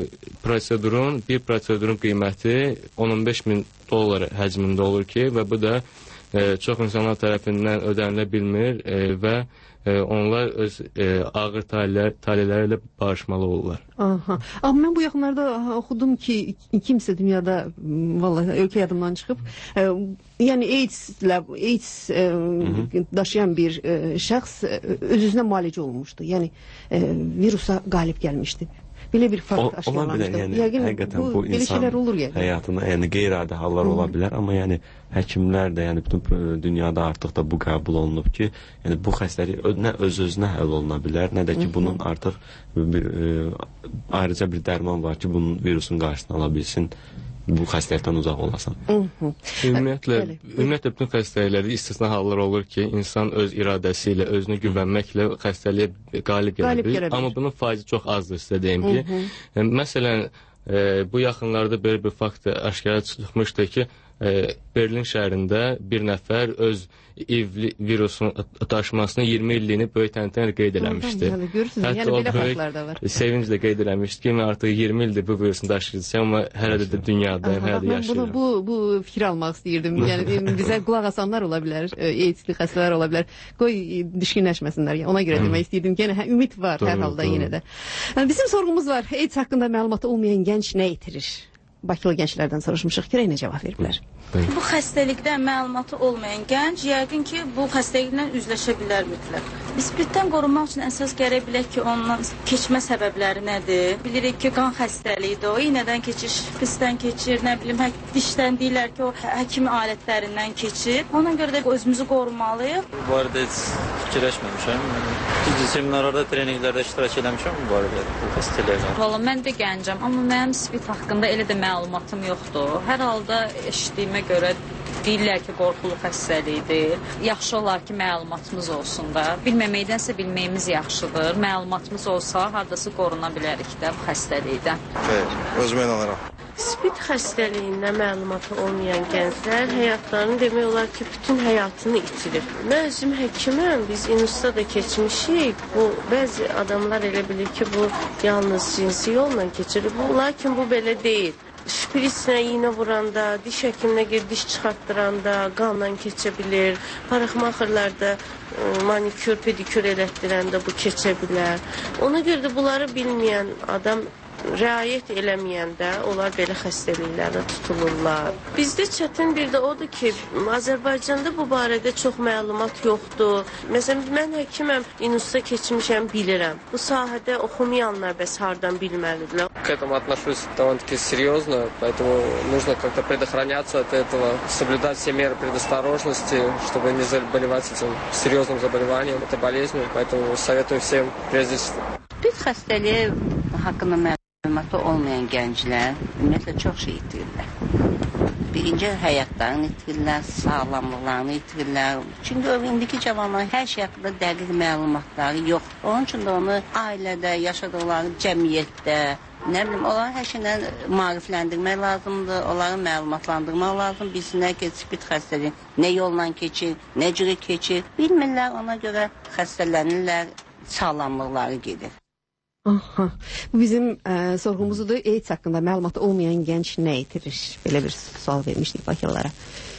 prosedurun, bir prosedurun qiyməti on on beş min dollar həcmində olur ki, və bu da e, çox insanlar tərəfindən ödənilə bilmir e, və e, onlar öz e, ağır taleləri ilə barışmalı olurlar. Aha. Amma mən bu yaxınlarda aha, oxudum ki, kimsə dünyada vallahi ölkə yadımdan çıxıb, e, yəni AIDS-lə AIDS e, daşıyan bir e, şəxs e, öz-özünə müalicə olmuşdu. Yəni e, virusa qalib gəlmişdi. Belə bir fakt aşılanmışdı. Yəni, yəqin həqiqətən bu, bu insan olur, həyatında yəni qeyri-adi hallar ola bilər, amma yəni həkimlər də, yəni bütün dünyada artıq da bu qəbul olunub ki, yəni bu xəstəlik nə öz-özünə həll oluna bilər, nə də ki, bunun artıq bir e, ayrıca bir dərman var ki, bunun virusun qarşısını ala bilsin, bu xəstəlikdən uzaq olasan. Ümumiyyətlə, ümumiyyətlə bütün xəstəliklərdə istisna hallar olur ki, insan öz iradəsi ilə, özünə güvənməklə xəstəliyə qalib gələ bilir. Amma bunun faizi çox azdır, sizə deyim ki. Yəni, məsələn, e, bu yaxınlarda belə bir fakt aşkara çıxmışdı ki, e, Berlin şəhərində bir nəfər öz İ V virusun daşımasını iyirmi illiyini böyük təntənə qeyd eləmişdi. Hətta yəni, o böyük sevinclə qeyd eləmişdi ki, mən artıq iyirmi ildir bu virusunu daşıyırsam, amma hələ də dünyadayım, hələ də yaşayıram. Bu, bu fikir almaq istəyirdim. Yəni, bizə qulaq asanlar ola bilər, AIDS-li xəstələr ola bilər. Qoy düşkünləşməsinlər. Ona görə demək istəyirdim ki, yəni, hə, ümid var hər halda yenə də. Bizim sorğumuz var. AIDS haqqında məlumatı olmayan gənc nə itirir? Bakılı gənclərdən soruşmuşuq, görək nə cavab veriblər. Bu xəstəlikdən məlumatı olmayan gənc yəqin ki, bu xəstəliklə üzləşə bilər mütləq. Bispirtdən qorunmaq üçün əsas gərək bilək ki, ondan keçmə səbəbləri nədir? Bilirik ki, qan xəstəliyidir, o iynədən keçir, şprisdən keçir, nə bilim, hə dişdən deyirlər ki, o həkim alətlərindən keçir. Ona görə də özümüzü qorumalıyıq. Bu arada heç fikirləşməmişəm. Seminarlarda, treninqlərdə iştirak eləmişəm bu arada bu xəstəliklə. Valla mən də gəncəm, amma mənim spid haqqında elə də məlumatım yoxdur. Hər halda eşitdiyimə görə deyirlər ki, qorxulu xəstəlikdir. Yaxşı olar ki, məlumatımız olsun da. Bilməməkdənsə bilməyimiz yaxşıdır. Məlumatımız olsa, hardası qoruna bilərik də bu xəstəlikdən. Evet, özümə inanıram. Spid xəstəliyindən məlumatı olmayan gənclər həyatlarını demək olar ki, bütün həyatını itirir. Mən özüm həkiməm, biz İNUSda da keçmişik. Bu, bəzi adamlar elə bilir ki, bu yalnız cinsi yolla keçirir. Bu, lakin bu belə deyil. Şprislə iynə vuranda, diş həkiminə gir, diş çıxartdıranda qanla keçə bilir. Parıxmaxırlarda manikür, pedikür elətdirəndə bu keçə bilər. Ona görə də bunları bilməyən adam riayət eləməyəndə onlar belə xəstəliklərə tutulurlar. Bizdə çətin bir də odur ki, Azərbaycanda bu barədə çox məlumat yoxdur. Məsələn, mən həkiməm, İNUSda keçmişəm, bilirəm. Bu sahədə oxumayanlar bəs hardan bilməlidirlər? К этому отношусь довольно-таки серьезно, поэтому нужно как-то предохраняться от этого, соблюдать все меры предосторожности, чтобы не заболевать этим серьезным заболеванием, это болезнью, поэтому советую всем прежде всего. Biz xəstəliyə haqqında məlumatı olmayan gənclər ümumiyyətlə çox şey itirirlər. Birinci həyatlarını itirirlər, sağlamlıqlarını itirirlər. Çünki indiki cavanlar hər şey haqqında dəqiq məlumatları yox. Onun üçün də onu ailədə, yaşadıqları cəmiyyətdə, nə bilim, onları hər şeydən maarifləndirmək lazımdır, onları məlumatlandırmaq lazım. Bilsinlər ki, spid xəstəliyi nə yolla keçir, nə cürə keçir. Bilmirlər, ona görə xəstələnirlər, sağlamlıqları gedir. Aha. Bu bizim ə, sorğumuzudur. AIDS haqqında məlumatı olmayan gənc nə itirir? Belə bir sual vermişdik bakılara.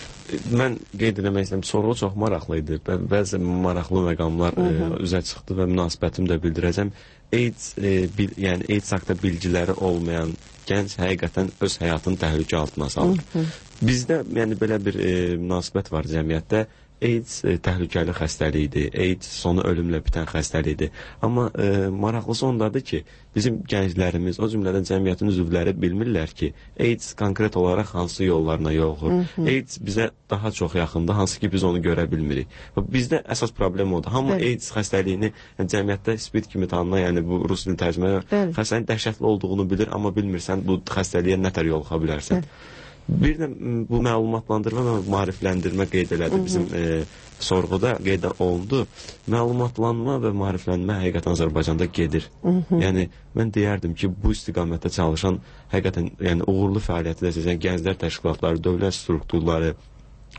Mən qeyd eləmək istəyirəm, sorğu çox maraqlı idi. Bəzi maraqlı məqamlar ə, üzə çıxdı və münasibətimi də bildirəcəm. AIDS, e, bil, yəni AIDS haqqında bilgiləri olmayan gənc həqiqətən öz həyatını təhlükə altına salır. Bizdə yəni belə bir e, münasibət var cəmiyyətdə. AIDS e, təhlükəli xəstəlikdir, AIDS sonu ölümlə bitən xəstəlikdir. Amma e, maraqlısı ondadır ki, bizim gənclərimiz, o cümlədən cəmiyyətin üzvləri bilmirlər ki, AIDS konkret olaraq hansı yollarına yoluxur. AIDS bizə daha çox yaxındır, hansı ki biz onu görə bilmirik. Bizdə əsas problem odur. Hamı Bəli. AIDS xəstəliyini yəni, cəmiyyətdə spid kimi tanınan, yəni bu rus dil tərcüməyə xəstəliyin dəhşətli olduğunu bilir, amma bilmirsən bu xəstəliyə nə tər yoluxa bilərsən. Bəli. Bir də bu məlumatlandırma və maarifləndirmə qeyd elədi bizim e, sorğuda qeyd olundu. Məlumatlanma və maariflənmə həqiqətən Azərbaycanda gedir. Hı -hı. Yəni mən deyərdim ki, bu istiqamətdə çalışan həqiqətən yəni uğurlu fəaliyyətdə seçən gənclər təşkilatları, dövlət strukturları,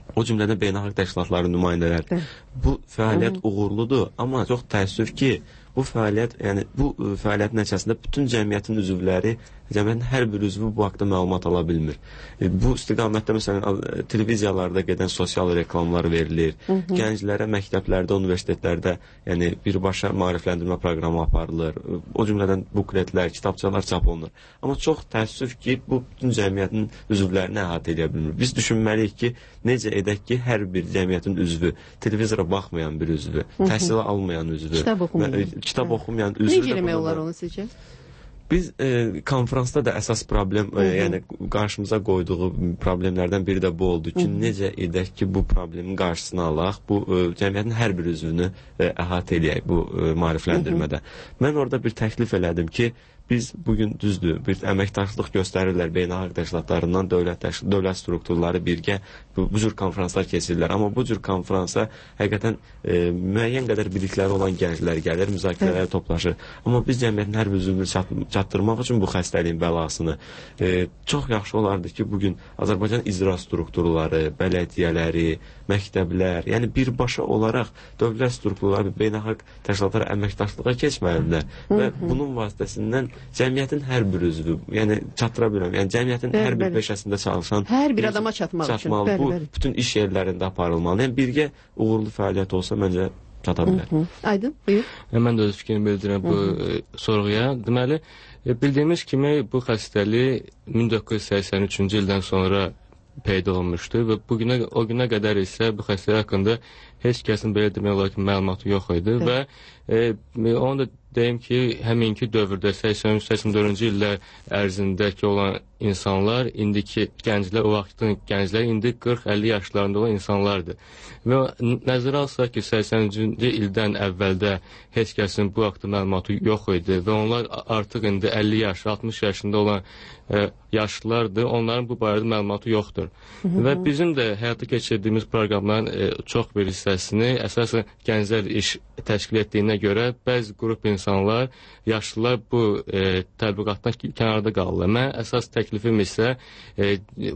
o cümlədən beynəlxalq təşkilatların nümayəndələri. Bu fəaliyyət uğurludur, amma çox təəssüf ki, bu fəaliyyət, yəni bu fəaliyyətin nəticəsində bütün cəmiyyətin üzvləri, cəmiyyətin hər bir üzvü bu haqda məlumat ala bilmir. E, bu istiqamətdə məsələn televiziyalarda gedən sosial reklamlar verilir. Hı -hı. Gənclərə məktəblərdə, universitetlərdə, yəni birbaşa maarifləndirmə proqramı aparılır. O cümlədən bukletlər, kitabçalar çap olunur. Amma çox təəssüf ki, bu bütün cəmiyyətin üzvlərini əhatə edə bilmir. Biz düşünməliyik ki, necə edək ki, hər bir cəmiyyətin üzvü, televizora baxmayan bir üzvü, təhsil almayan üzvü, kitab oxumayan, kitab oxumayan üzvü. Necə eləmək olar onu sizcə? Biz e, konferansda da əsas problem, e, yəni qarşımıza qoyduğu problemlərdən biri də bu oldu ki, Hı -hı. necə edək ki, bu problemin qarşısını alaq, bu e, cəmiyyətin hər bir üzvünü e, əhatə eləyək bu e, maarifləndirmədə. Hı -hı. Mən orada bir təklif elədim ki, biz bugün düzdür, bir əməkdaşlıq göstərirlər beynəlxalq təşkilatlarından, dövlət, dövlət strukturları birgə bu, bu cür konferanslar keçirirlər. Amma bu cür konferansa həqiqətən e, müəyyən qədər bilikləri olan gənclər gəlir, müzakirələrə toplaşır. Amma biz cəmiyyətin hər bir üzvünü çat, çatdırmaq üçün bu xəstəliyin bəlasını e, çox yaxşı olardı ki, bugün Azərbaycan icra strukturları, bələdiyyələri, məktəblər, yəni birbaşa olaraq dövlət strukturları, beynəlxalq təşkilatlar əməkdaşlığa keçməlidirlər və bunun vasitəsindən cəmiyyətin hər bir üzvü, yəni çatıra biləm, yəni cəmiyyətin bəli, hər bir bəli. peşəsində çalışan hər bir adama çatmaq çatmalı, üçün. Bu bəli, bəli. bütün iş yerlərində aparılmalı. Yəni birgə uğurlu fəaliyyət olsa məncə çata bilər. Hı -hı. Aydın, buyur. Mən də öz fikrimi bildirirəm bu Hı -hı. sorğuya. Deməli, bildiyimiz kimi bu xəstəlik min doqquz yüz səksən üçüncü ildən sonra peyda olmuşdu və bu günə, o günə qədər isə bu xəstəlik haqqında heç kəsin belə demək olar ki, məlumatı yox idi Hı. və e, onu da deyim ki, həminki dövrdə səksən üç səksən dördüncü illər ərzindəki olan insanlar, indiki gənclər, o vaxtın gənclər indi qırx əlli yaşlarında olan insanlardır. Və nəzərə alsaq ki, səksən üçüncü ildən əvvəldə heç kəsin bu haqda məlumatı yox idi və onlar artıq indi əlli yaş, altmış yaşında olan e, yaşlılardır, onların bu barədə məlumatı yoxdur. Hı -hı. Və bizim də həyata keçirdiyimiz proqramların e, çox bir hissəsini əsasən gənclər iş təşkil etdiyinə görə bəzi qrup insanlar, yaşlılar bu e, təbliğatdan kənarda qalırlar. Mən əsas təklifim isə e,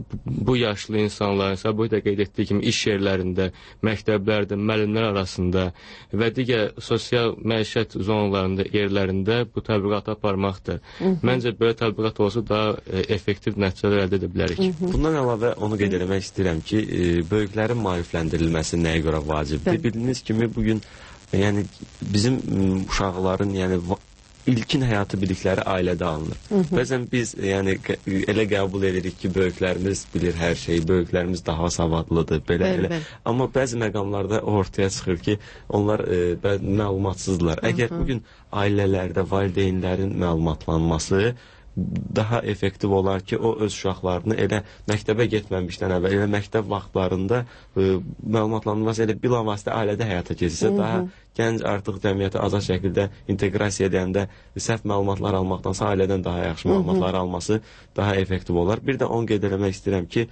bu yaşlı insanların, isə bu da qeyd etdiyi kimi iş yerlərində, məktəblərdə, müəllimlər arasında və digər sosial məişət zonalarında, yerlərində bu təbliğatı aparmaqdır. Hı -hı. Məncə belə təbliğat olsa daha e, effektiv nəticələr əldə edə bilərik. Hı -hı. Bundan əlavə onu qeyd eləmək istəyirəm ki, e, böyüklərin maarifləndirilməsi nəyə görə vacibdir? Bildiyiniz kimi bugün yəni bizim uşaqların, yəni ilkin həyatı bilikləri ailədə alınır. Hı -hı. Bəzən biz yəni elə qəbul edirik ki, böyüklərimiz bilir hər şeyi, böyüklərimiz daha savadlıdır, belə bəli, elə. Bəli. Amma bəzi məqamlarda ortaya çıxır ki, onlar e, məlumatsızdırlar. Hı -hı. Əgər bugün ailələrdə valideynlərin məlumatlanması daha effektiv olar ki, o öz uşaqlarını elə məktəbə getməmişdən əvvəl, elə məktəb vaxtlarında e, məlumatlanması elə bilavasitə ailədə həyata keçirsə, daha gənc artıq cəmiyyətə azad şəkildə inteqrasiya edəndə səhv məlumatlar almaqdansa ailədən daha yaxşı məlumatlar alması daha effektiv olar. Bir də onu qeyd eləmək istəyirəm ki,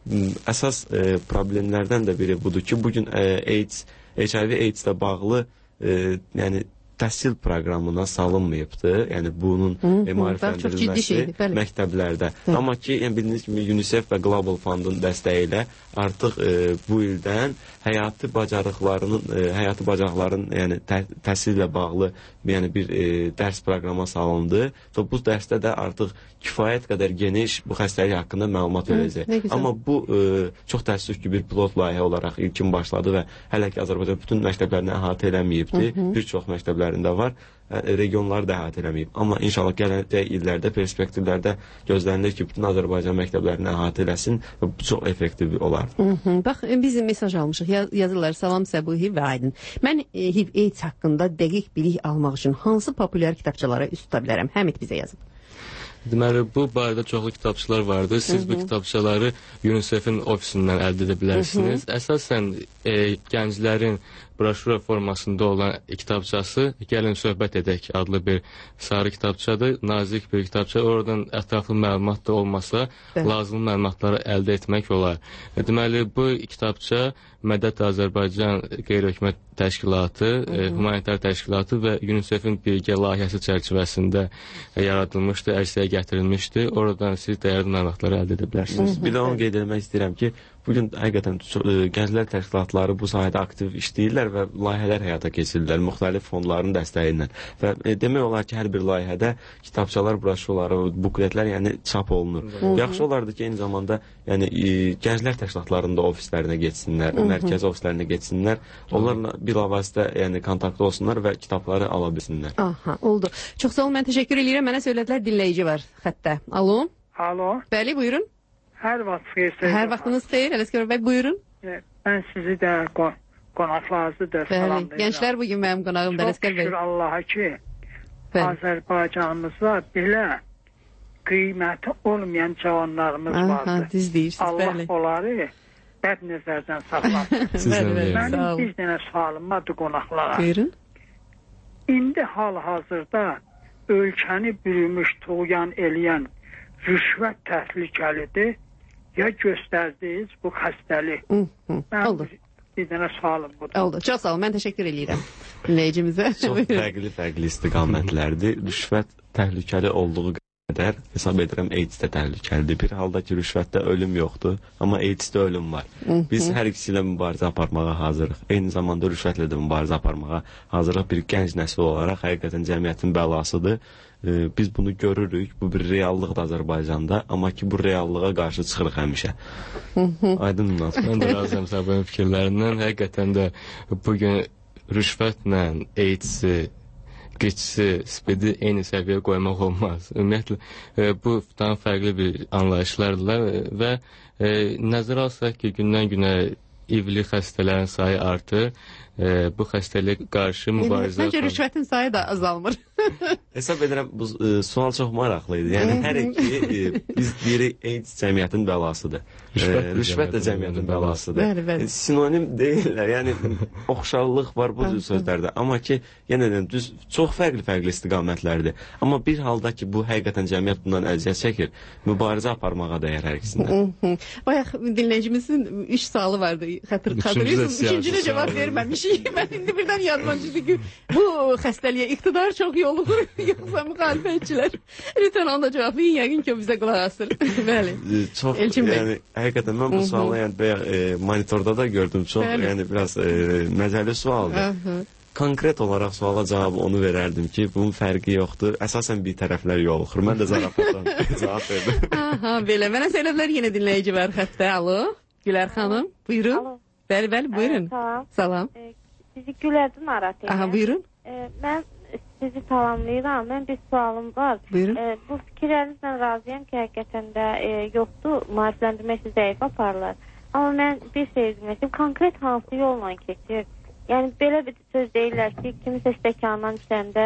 əsas e, problemlərdən də biri budur ki, bugün e, AIDS, H I V AIDS-də bağlı e, yəni təhsil proqramına salınmayıbdı. Yəni bunun e, maarifləndirilməsi məktəblərdə. Hı. Amma ki, yəni, bildiyiniz kimi UNICEF və Global Fund'un dəstəyi ilə artıq e, bu ildən həyati bacarıqlarının, e, həyati bacarıqların yəni tə, təhsillə bağlı yəni bir e, dərs proqrama salındı və bu dərsdə də artıq kifayət qədər geniş bu xəstəlik haqqında məlumat verəcək. Amma bu e, çox təəssüf ki, bir pilot layihə olaraq ilkin başladı və hələ ki Azərbaycan bütün məktəblərini əhatə eləməyibdi. Bir çox məktəblərində var, regionları da əhatə eləməyib. Amma inşallah gələcək illərdə, perspektivlərdə gözlənilir ki, bütün Azərbaycan məktəblərini əhatə eləsin və bu çox effektiv olar. Hı -hı. Bax, biz mesaj almışıq. Yaz yazırlar, salam Səbuhi və Aydın. Mən H I V AIDS haqqında dəqiq bilik almaq üçün hansı populyar kitabçalara üst tuta bilərəm? Həmid bizə yazıb. Deməli, bu barədə çoxlu kitabçılar vardır. Siz Hı -hı. bu kitabçaları UNICEF-in ofisindən əldə edə bilərsiniz. Hı -hı. Əsasən e, gənclərin broşura formasında olan kitabçası Gəlin Söhbət Edək adlı bir sarı kitabçadır. Nazik bir kitabça. Oradan ətraflı məlumat da olmasa, Bəli. lazımi məlumatları əldə etmək olar. E, deməli, bu kitabça Mədət Azərbaycan Qeyri-Hökumət Təşkilatı, e, Humanitar Təşkilatı və UNICEF-in birgə layihəsi çərçivəsində e, yaradılmışdır. Ərsəyə gətirilmişdi. Oradan siz dəyərli məlumatları əldə edə bilərsiniz. Bir də onu qeyd etmək istəyirəm ki, bugün həqiqətən gənclər təşkilatları bu sahədə aktiv işləyirlər və layihələr həyata keçirirlər müxtəlif fondların dəstəyi ilə. Və e, demək olar ki, hər bir layihədə kitabçalar, broşurları, bukletlər yəni çap olunur. Hı -hı. Yaxşı olardı ki, eyni zamanda yəni e, gənclər təşkilatlarında ofislərinə getsinlər, Hı -hı. mərkəzi ofislərinə getsinlər. Onlarla bilavasitə yəni kontaktda olsunlar və kitabları ala bilsinlər. Aha, oldu. Çox sağ olun, mən təşəkkür edirəm. Mənə söylədilər, dinləyici var xəttə. Alo. Alo. Bəli, buyurun. Hər vaxt xeyir. Hər vaxtınız xeyir, Ələsgər bəy, buyurun. Mən sizi də qon qonaqlarınızı da salamlayıram. Gənclər bugün mənim qonağımdır, Ələsgər bəy. Çox şükür Allaha ki, Azərbaycanımızda belə qiyməti olmayan cavanlarımız vardır. Aha, düz deyirsiniz, Allah bəli. onları bəd nəzərdən saxlasın. Mənim bir dənə sualım vardı qonaqlara. Buyurun. İndi hal-hazırda ölkəni bürümüş, tuğyan eləyən rüşvət təhlükəlidir, ya göstərdiniz bu xəstəlik. Oldu. Bir dənə sualım budur. Oldu. Çox sağ olun, mən təşəkkür edirəm dinləyicimizə. Çox fərqli-fərqli istiqamətlərdir. Rüşvət təhlükəli olduğu qədər hesab edirəm AIDS də təhlükəlidir. Bir halda ki, rüşvətdə ölüm yoxdur, amma AIDS-də ölüm var. Biz hər ikisi ilə mübarizə aparmağa hazırıq. Eyni zamanda rüşvətlə də mübarizə aparmağa hazırıq. Bir gənc nəsil olaraq həqiqətən cəmiyyətin bəlasıdır. Biz bunu görürük, bu bir reallıqdır Azərbaycanda, amma ki, bu reallığa qarşı çıxırıq həmişə. Aydın münasibət. Mən də razıyam səbəbin fikirlərindən. Həqiqətən də bugün rüşvətlə AIDS-i, qıçsı, spidi eyni səviyyəyə qoymaq olmaz. Ümumiyyətlə, bu daha fərqli bir anlayışlardır və e, nəzərə alsaq ki, gündən-günə İvli xəstələrin sayı artır. E, bu xəstəliyə qarşı mübarizə... Məncə rüşvətin sayı da azalmır. Hesab edirəm, bu e, sual çox maraqlı idi. Yəni, hər iki e, biz deyirik, AIDS cəmiyyətin bəlasıdır. Rüşvət, e, rüşvət də cəmiyyətin bəlasıdır. Bəli, bəli. E, sinonim deyirlər, yəni oxşarlıq var bu cür sözlərdə. Amma ki, yenə də düz, çox fərqli-fərqli istiqamətlərdir. Amma bir halda ki, bu həqiqətən cəmiyyət bundan əziyyət çəkir, mübarizə aparmağa dəyər hər ikisindən. Bayaq dinləyicimizin üç sualı vardı. Xatırlayırsınız, ikincilə cavab verməmişik. Mən indi birdən yadıma düşdü ki, bu xəstəliyə iqtidar çox yoluxur, yoxsa müxalifətçilər. Lütfən onu da cavablayın, yəqin ki, o bizə qulaq asır. Bəli. Çox, yəni, həqiqətən mən bu sualı yəni, bəyə, e, monitorda da gördüm. Çox, Bəli. yəni, biraz e, məzəli sualdır. Konkret olaraq suala cavabı onu verərdim ki, bunun fərqi yoxdur. Əsasən bir tərəflər yoluxur. Mən də zarafatdan cavab verdim. Aha, belə. Mənə söylədilər, yenə dinləyici var xəttə. Alo, Gülər xanım, buyurun. Alo. Bəli, bəli, buyurun. Salam. Salam. E, sizi Gülərdən arat edirəm. Aha, buyurun. E, mən sizi salamlayıram. Mən bir sualım var. Buyurun. E, bu fikirlərinizlə razıyam ki, həqiqətən də e, yoxdur. Maarifləndirmək zəif aparlar. Amma mən bir şey bilmək konkret hansı yolla keçir? Yəni, belə bir söz deyirlər ki, kimisə stəkandan içəndə,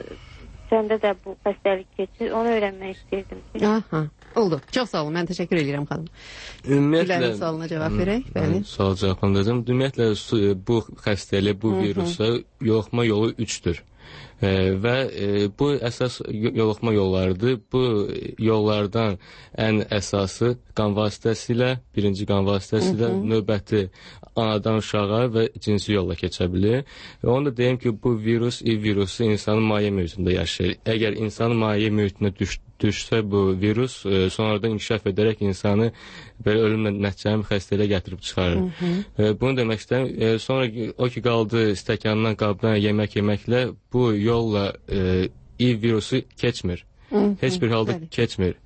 içəndə də bu xəstəlik keçir. Onu öyrənmək istəyirdim. Aha, oldu. Çox sağ olun, mən təşəkkür edirəm xanım. Ümumiyyətlə, sualına cavab verək. Bəli. Sual cavablandırdım. Ümumiyyətlə, bu xəstəlik, bu virusa yoluxma yolu üçdür. E, və e, bu əsas yoluxma yollarıdır. Bu yollardan ən əsası qan vasitəsilə, birinci qan vasitəsilə, növbəti anadan uşağa və cinsi yolla keçə bilir. Və onu da deyim ki, bu virus, İ virusu insanın maye mühitində yaşayır. Əgər insanın maye mühitinə düş, düşsə bu virus, e, sonradan inkişaf edərək insanı belə ölümlə nəticəli xəstəliyə gətirib çıxarır. E, bunu demək istəyirəm. E, sonra o ki qaldı stəkandan, qabdan yemək yeməklə bu yolla e, İ virusu keçmir. Hı -hı. Heç bir halda Bəli. keçmir.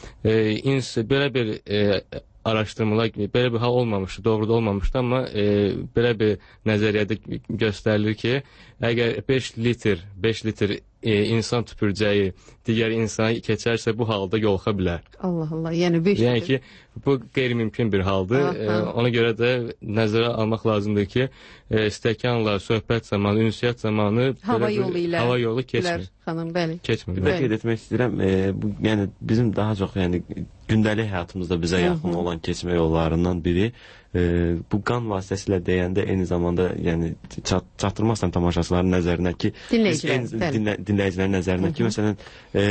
E, ins belə bir e, araşdırmalar belə bir hal olmamışdı, doğru da olmamışdı, amma e, belə bir nəzəriyyədə göstərilir ki, əgər beş litr, beş litr e, insan tüpürcəyi digər insana keçərsə bu halda yoluxa bilər. Allah Allah, yəni beş Yəni ki, bu qeyri-mümkün bir haldır. E, ona görə də nəzərə almaq lazımdır ki, e, stəkanla söhbət zamanı, ünsiyyət zamanı hava yolu ilə hava yolu keçmir. Xanım, bəli. Keçmir. Bir də qeyd etmək istəyirəm, e, bu yəni bizim daha çox yəni gündəlik həyatımızda bizə yaxın olan keçmə yollarından biri e, bu qan vasitəsilə deyəndə eyni zamanda yəni çat, çatdırmaq istəyirəm tamaşaçıların nəzərinə ki, dinləyicilərin, dinlə, dinləyicilərin nəzərinə ki, məsələn, e,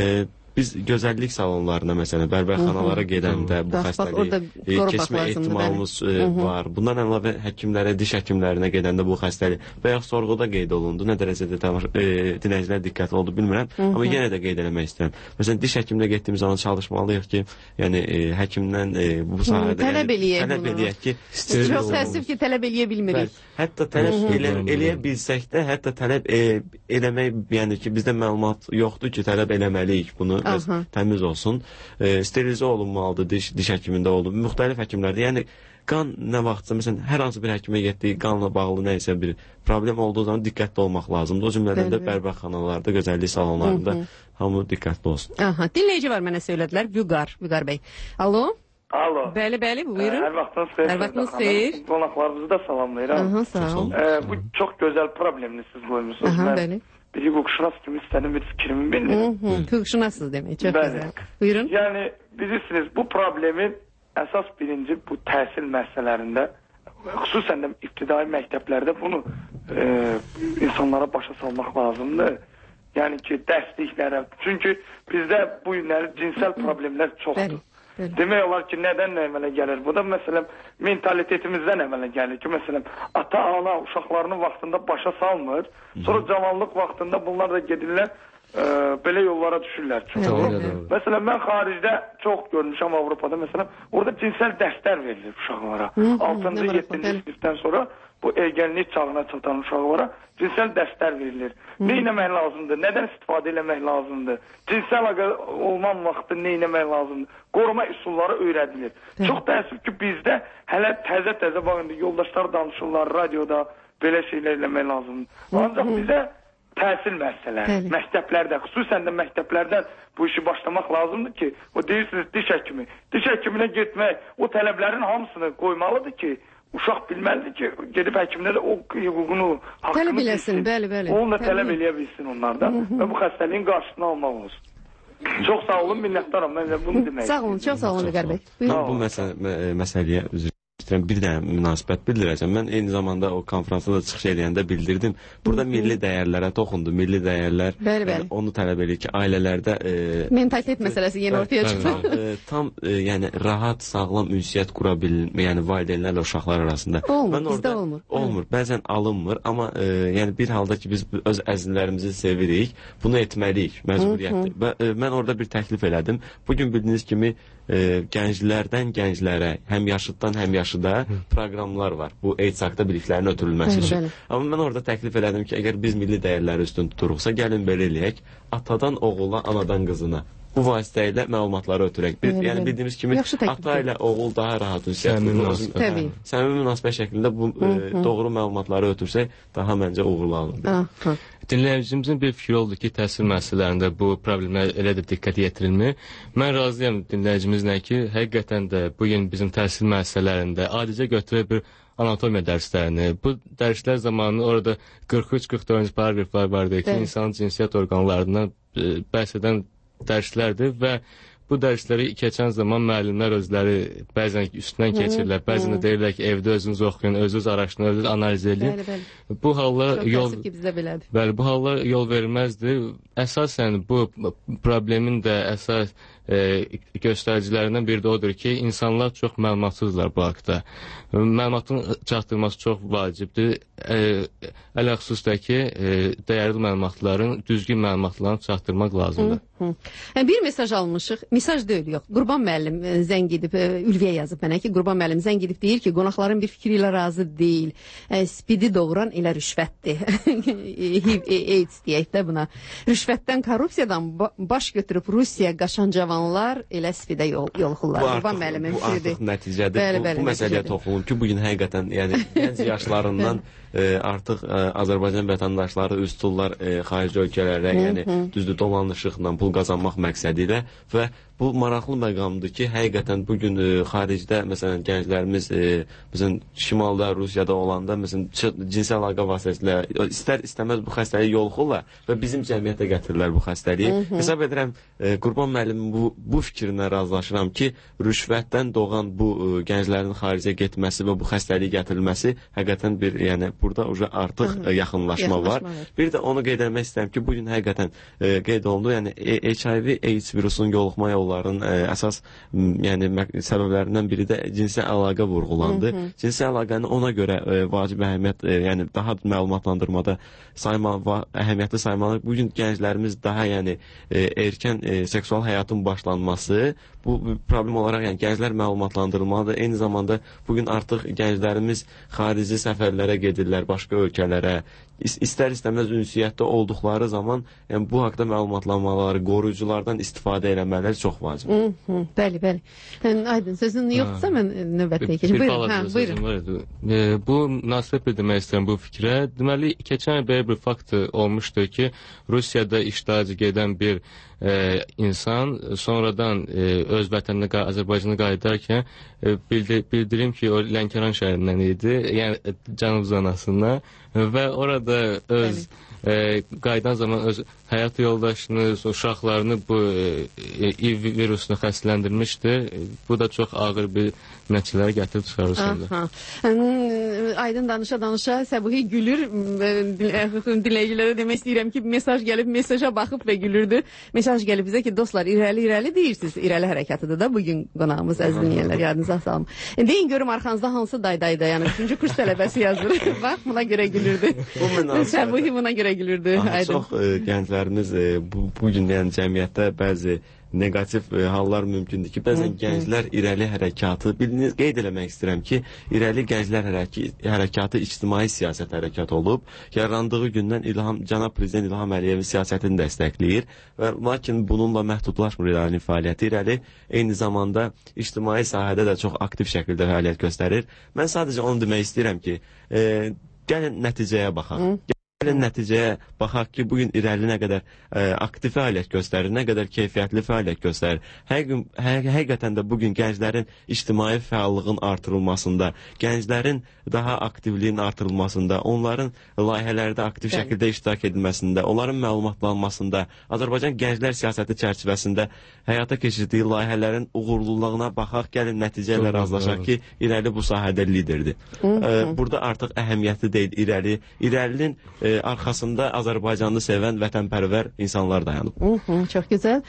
biz gözəllik salonlarına, məsələn, bərbərxanalara gedəndə bu xəstəliyi keçmə ehtimalımız var. Bundan əlavə həkimlərə, diş həkimlərinə gedəndə bu xəstəlik və ya sorğuda qeyd olundu. Nə dərəcədə dinləyicilər diqqətli oldu bilmirəm, amma yenə də qeyd eləmək istəyirəm. Məsələn, diş həkiminə getdiyimiz zaman çalışmalıyıq ki, yəni həkimdən bu sahədə tələb eləyək ki, çox təəssüf ki, tələb eləyə bilmirik. Hətta tələb eləyə bilsək də, hətta tələb eləmək, yəni ki, bizdə məlumat yoxdur ki, tələb eləməliyik bunu. Təmiz olsun, e, sterilizə olunmalıdır diş, diş həkimində oldu, müxtəlif həkimlərdə, yəni qan nə vaxtsa, məsələn, hər hansı bir həkimə getdiyi qanla bağlı nə isə bir problem olduğu zaman diqqətli olmaq lazımdır. O cümlədən də bərbərxanalarda, gözəllik salonlarında hamı diqqətli olsun. Aha, dinləyici var mənə söylədilər, Vüqar, Vüqar bəy. Alo? Alo. Bəli, bəli, buyurun. Hər vaxtınız xeyir. Hər vaxtınız xeyir. Qonaqlarınızı da salamlayıram. Aha, sağ ol. E, bu çox gözəl problemini siz qoymuşsunuz. Aha, bəli. Bir hüquqşünas kimi istədim bir fikrimi bildirim. Hüquqşünassınız demək, çox gözəl. Buyurun. Yəni, bilirsiniz, bu problemin əsas birinci bu təhsil məsələlərində, xüsusən də ibtidai məktəblərdə bunu e, insanlara başa salmaq lazımdır. Yəni ki, dərsliklərə. Çünki bizdə bu günləri cinsel problemlər çoxdur. Demək olar ki, nədən nə əmələ gəlir? Bu da, məsələn, mentalitetimizdən əmələ gəlir ki, məsələn, ata-ana uşaqlarını vaxtında başa salmır, sonra cavanlıq vaxtında bunlar da gedirlər, e, belə yollara düşürlər. Məsələn, mən xaricdə çox görmüşəm Avropada, məsələn, orada cinsel dərslər verilir uşaqlara. altıncı yeddinci sinifdən sonra bu ergənlik çağına çatan uşaqlara cinsel dərslər verilir. Nə etmək lazımdır? Nədən istifadə etmək lazımdır? Cinsel olman vaxtı nə etmək lazımdır? Qoruma üsulları öyrədilir. Çox təəssüf ki, bizdə hələ təzə-təzə baxın, yoldaşlar danışırlar, radioda belə şeylər eləmək lazımdır. Ancaq bizə təhsil məsələləri, məktəblərdə, xüsusən də məktəblərdən bu işi başlamaq lazımdır ki, o deyirsiniz diş həkimi, diş həkiminə getmək, o tələblərin hamısını qoymalıdır ki, uşaq bilməlidir ki, gedib həkimdə də o hüququnu, haqqını bilsin, bəli, bəli. Onu da tələb eləyə bilsin onlardan və bu xəstəliyin qarşısını almaq olsun. Çox sağ olun, minnətdaram, mən də bunu demək Sağ olun, çox sağ olun, Vüqar bəy. Bu məsələyə üzr istəyirəm, bir dənə münasibət bildirəcəm. Mən eyni zamanda o konferansda da çıxış edəndə bildirdim. Burada milli dəyərlərə toxundu. Milli dəyərlər bəli, bəli. onu tələb edir ki, ailələrdə e, mentalitet məsələsi yenə ortaya çıxdı. Tam, e, tam e, yəni rahat, sağlam ünsiyyət qura bilmə, yəni valideynlərlə uşaqlar arasında. Olmur, bizdə olmur. Olmur, bəzən alınmır, amma e, yəni bir halda ki, biz öz əzizlərimizi sevirik, bunu etməliyik, məcburiyyətdir. Və e, mən orada bir təklif elədim. Bugün bildiyiniz kimi e, gənclərdən gənclərə, həm yaşıddan həm yaşıda proqramlar var. Bu AIDS haqqında biliklərin ötürülməsi bəli, üçün. Bəli. Amma mən orada təklif elədim ki, əgər biz milli dəyərləri üstün tuturuqsa, gəlin belə eləyək, atadan oğula, anadan qızına. Bu vasitə ilə məlumatları ötürək. Biz, bəli, yəni bildiyimiz kimi ata ilə oğul daha rahat ünsiyyət. Səmimi münasibət şəklində bu e, doğru məlumatları ötürsək, daha məncə uğurlu alınır. Dinləyicimizin bir fikri oldu ki, təhsil müəssisələrində bu problemlər elə də diqqət yetirilmir. Mən razıyam dinləyicimizlə ki, həqiqətən də bugün bizim təhsil müəssisələrində adicə götürək bir anatomiya dərslərini, bu dərslər zamanı orada qırx üç qırx dördüncü paragraflar vardır ki, insanın cinsiyyət orqanlarından bəhs edən dərslərdir və bu dərsləri keçən zaman müəllimlər özləri bəzən üstündən keçirlər, bəzən də deyirlər ki, evdə özünüz oxuyun, özünüz araşdırın, özünüz analiz edin. Bəli, bəli. Bu hallar yol Bəli, bu hallar yol verilməzdir. Əsasən bu problemin də əsas e, göstəricilərindən biri də odur ki, insanlar çox məlumatsızdırlar bu haqda. Məlumatın çatdırılması çox vacibdir. E, Ələ xüsusda ki, e, dəyərli məlumatların, düzgün məlumatların çatdırmaq lazımdır. Hı, hı. Bir mesaj almışıq. Mesaj deyil, yox. Qurban müəllim zəng edib, Ülviyə yazıb mənə ki, Qurban müəllim zəng edib deyir ki, qonaqların bir fikri ilə razı deyil. E, spidi doğuran elə rüşvətdir. H I V, AIDS deyək də buna. Rüşvətdən, korrupsiyadan baş götürüb Rusiya qaçan cavanlar elə spidə yol, yoluxurlar. Bu artıq, bu artıq nəticədir. Bəli, bu, bəli, bu məsələyə toxunulur ki, bugün həqiqətən yəni gənc yaşlarından e, artıq e, Azərbaycan vətəndaşları üz tuturlar e, xarici ölkələrə, yəni düzdür dolanışıqla pul qazanmaq məqsədi ilə və bu maraqlı məqamdır ki, həqiqətən bugün e, xaricdə məsələn gənclərimiz e, məsələn şimalda, Rusiyada olanda məsələn cinsi əlaqə vasitəsilə istər istəməz bu xəstəliyi yoluxurlar və bizim cəmiyyətə gətirirlər bu xəstəliyi. Hesab edirəm e, Qurban müəllim bu bu fikrinlə razılaşıram ki, rüşvətdən doğan bu e, gənclərin xaricə getməsi və bu xəstəliyi gətirilməsi həqiqətən bir, yəni burada uca artıq e, yaxınlaşma var. Bir də onu qeyd etmək istəyirəm ki, bugün həqiqətən e, qeyd olundu, yəni H I V AIDS virusunun yoluxma yollarının ə, əsas yəni səbəblərindən biri də cinsi əlaqə vurğulandı. Hı -hı. Cinsi əlaqəni ona görə ə, vacib əhəmiyyət, ə, yəni daha məlumatlandırmada sayma əhəmiyyətli saymalar. Bu gün gənclərimiz daha yəni ə, erkən ə, seksual həyatın başlanması bu problem olaraq yəni gənclər məlumatlandırılmalıdır. Eyni zamanda bu gün artıq gənclərimiz xarici səfərlərə gedirlər, başqa ölkələrə. İstər-istəməz ünsiyyətdə olduqları zaman yəni bu haqqda məlumatlanmaları, qoruyuculardan istifadə eləmələri çox vacibdir. Bəli, bəli. Yəni, Aydın, sözün yoxsa mən növbətə keçim. Buyurun, hə, buyurun. E, bu münasibət bildirmək istəyirəm bu fikrə. Deməli, keçən belə bir fakt olmuşdur ki, Rusiyada iştihac gedən bir e, insan sonradan e, öz vətəninə, Azərbaycana qayıdarkən e, bildir, bildirim ki, o Lənkəran şəhərindən idi, yəni cənub zonasından və orada öz e, qayıdan zaman öz həyat yoldaşını, uşaqlarını bu e, İ V virusunu xəstələndirmişdi. Bu da çox ağır bir nəticələri gətirib çıxarır sonra. Aydın danışa-danışa Səbuhi gülür. Dinləyicilərə demək istəyirəm ki, mesaj gəlib, mesaja baxıb və gülürdü. Mesaj gəlib bizə ki, dostlar, irəli-irəli deyirsiniz. İrəli hərəkətidir da bugün qonağımız, əziz dinləyənlər, yadınıza salım. Deyin görüm arxanızda hansı daydayda, yəni üçüncü kurs tələbəsi yazır. Bax, buna görə gülürdü. Səbuhi buna görə gülürdü. Çox gənclərimiz bu gün yəni cəmiyyətdə bəzi negativ e, hallar mümkündür ki, bəzən gənclər irəli hərəkatı, biliniz, qeyd eləmək istəyirəm ki, irəli gənclər hərəki, hərəkatı ictimai siyasət hərəkatı olub, yarandığı gündən İlham, cənab prezident İlham Əliyevin siyasətini dəstəkləyir və lakin bununla məhdudlaşmır irəli fəaliyyəti, irəli eyni zamanda ictimai sahədə də çox aktiv şəkildə fəaliyyət göstərir. Mən sadəcə onu demək istəyirəm ki, e, gəlin nəticəyə baxaq. Gəlin nəticəyə baxaq ki, bugün irəli nə qədər ə, aktiv fəaliyyət göstərir, nə qədər keyfiyyətli fəaliyyət göstərir. Həqiq, həqiqətən də bugün gənclərin ictimai fəallığın artırılmasında, gənclərin daha aktivliyin artırılmasında, onların layihələrdə aktiv şəkildə iştirak edilməsində, onların məlumatlanmasında, Azərbaycan Gənclər Siyasəti çərçivəsində həyata keçirdiyi layihələrin uğurluluğuna baxaq, gəlin nəticə ilə razılaşaq ki, irəli bu sahədə liderdir. Ə, burada artıq əhəmiyyətli deyil irəli. İrəlinin e, arxasında Azərbaycanlı sevən, vətənpərvər insanlar dayanıb. Hı -hı, çox gözəl.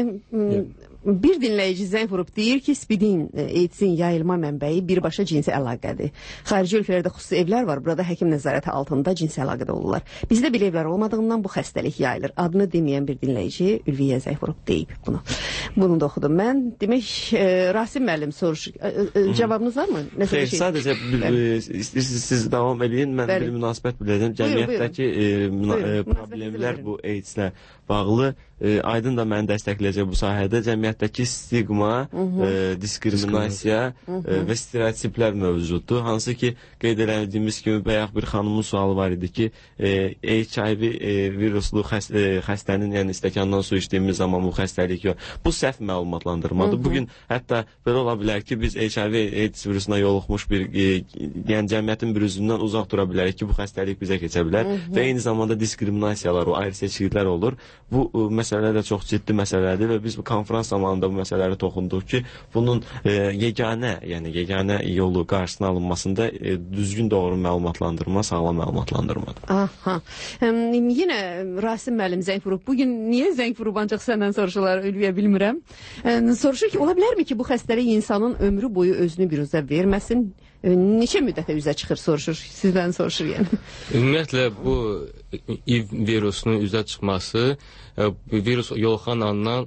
Hə, bir dinləyici zəng vurub deyir ki, spidin, AIDS-in yayılma mənbəyi birbaşa cinsi əlaqədir. Xarici ölkələrdə xüsusi evlər var, burada həkim nəzarəti altında cinsi əlaqədə olurlar. Bizdə belə evlər olmadığından bu xəstəlik yayılır. Adını deməyən bir dinləyici Ülviyə zəng vurub deyib bunu. Bunu da oxudum mən. Demək, e, Rasim müəllim soruşur. E, e, cavabınız var mı? Xeyr, şey? sadəcə bir, e, istəyirsiniz siz davam edin, mən Bəli. bir münasibət biləcəm. Cəmiyyətdəki e, e, problemlər bu AIDS-lə bağlı e, Aydın da məni dəstəkləyəcək bu sahədə. Cəmiyyətdəki stigma, e, diskriminasiya e, və stereotiplər mövcuddur. Hansı ki, qeyd edildiyimiz kimi bayaq bir xanımın sualı var idi ki, e, H I V e, viruslu xəst, e, xəstənin, yəni stəkandan su içdiyimiz zaman bu xəstəlik yox. Bu səhv məlumatlandırmadır. Bugün hətta belə ola bilər ki, biz H I V AIDS virusuna yoluxmuş bir e, yəni cəmiyyətin bir üzündən uzaq dura bilərik ki, bu xəstəlik bizə keçə bilər və eyni zamanda diskriminasiyalar, o ayrı seçkiliklər olur. Bu e, məsələlər də çox ciddi məsələdir və biz bu konferans zamanında bu məsələləri toxunduq ki, bunun e, yeganə, yəni yeganə yolu qarşısına alınmasında e, düzgün doğru məlumatlandırma, sağlam məlumatlandırmadır. Aha. Həm, yenə Rasim müəllim zəng vurub. Bugün niyə zəng vurub ancaq səndən soruşurlar, Ülviyə bilmirəm. E, soruşur ki, ola bilərmi ki, bu xəstəlik insanın ömrü boyu özünü biruzə verməsin? E, neçə müddətə üzə çıxır, soruşur. Sizdən soruşur yəni. Ümumiyyətlə, bu İ V virusunun üzə çıxması virus yoluxan andan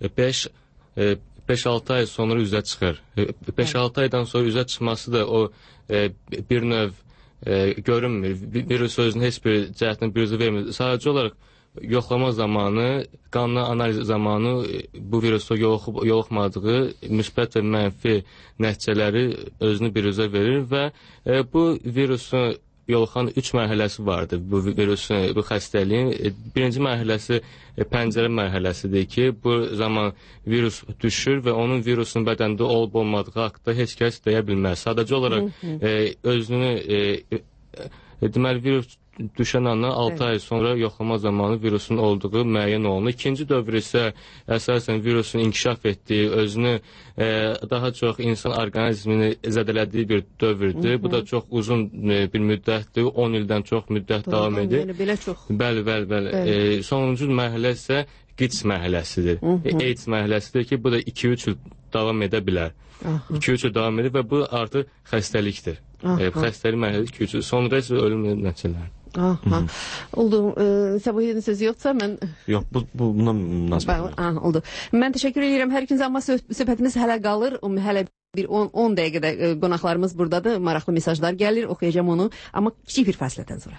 beş altı ay sonra üzə çıxır. beş altı aydan sonra üzə çıxması da o e, bir növ e, görünmür. Virus özünün heç bir cəhətdən biruzə vermir. Sadəcə olaraq yoxlama zamanı, qanlı analiz zamanı bu virusda yoluxub, yoluxmadığı müsbət və mənfi nəticələri özünü biruzə verir və e, bu virusu yoluxan üç mərhələsi vardır bu virusun, bu xəstəliyin. Birinci mərhələsi pəncərə mərhələsidir ki, bu zaman virus düşür və onun virusun bədəndə olub olmadığı haqqında heç kəs deyə bilməz. Sadəcə olaraq e, özünü e, e, deməli virus düşən andan altı ay sonra yoxlama zamanı virusun olduğu müəyyən olunur. İkinci dövr isə əsasən virusun inkişaf etdiyi, özünü e, daha çox insan orqanizmini zədələdiyi bir dövrdür. Bu da çox uzun e, bir müddətdir. on ildən çox müddət Doğru, davam edir. Yəni, belə çox. Bəli, bəli, bəli. E, sonuncu mərhələ isə qiç mərhələsidir. E, AIDS mərhələsidir ki, bu da iki üç il davam edə bilər. iki üç il davam edir və bu artıq xəstəlikdir. E, xəstəlik mərhələsi iki üç il. Sonra isə ölüm nəticələri. Aha. Oldu. E, Səbuhiyyənin sözü yoxsa mən... Yox, bu, bu buna münasibət var. Ah, oldu. Mən təşəkkür edirəm hər ikinizə, amma söhbətimiz hələ qalır. Hələ bir on dəqiqədə e, qonaqlarımız buradadır. Maraqlı mesajlar gəlir, oxuyacağım onu. Amma kiçik bir fasilədən sonra.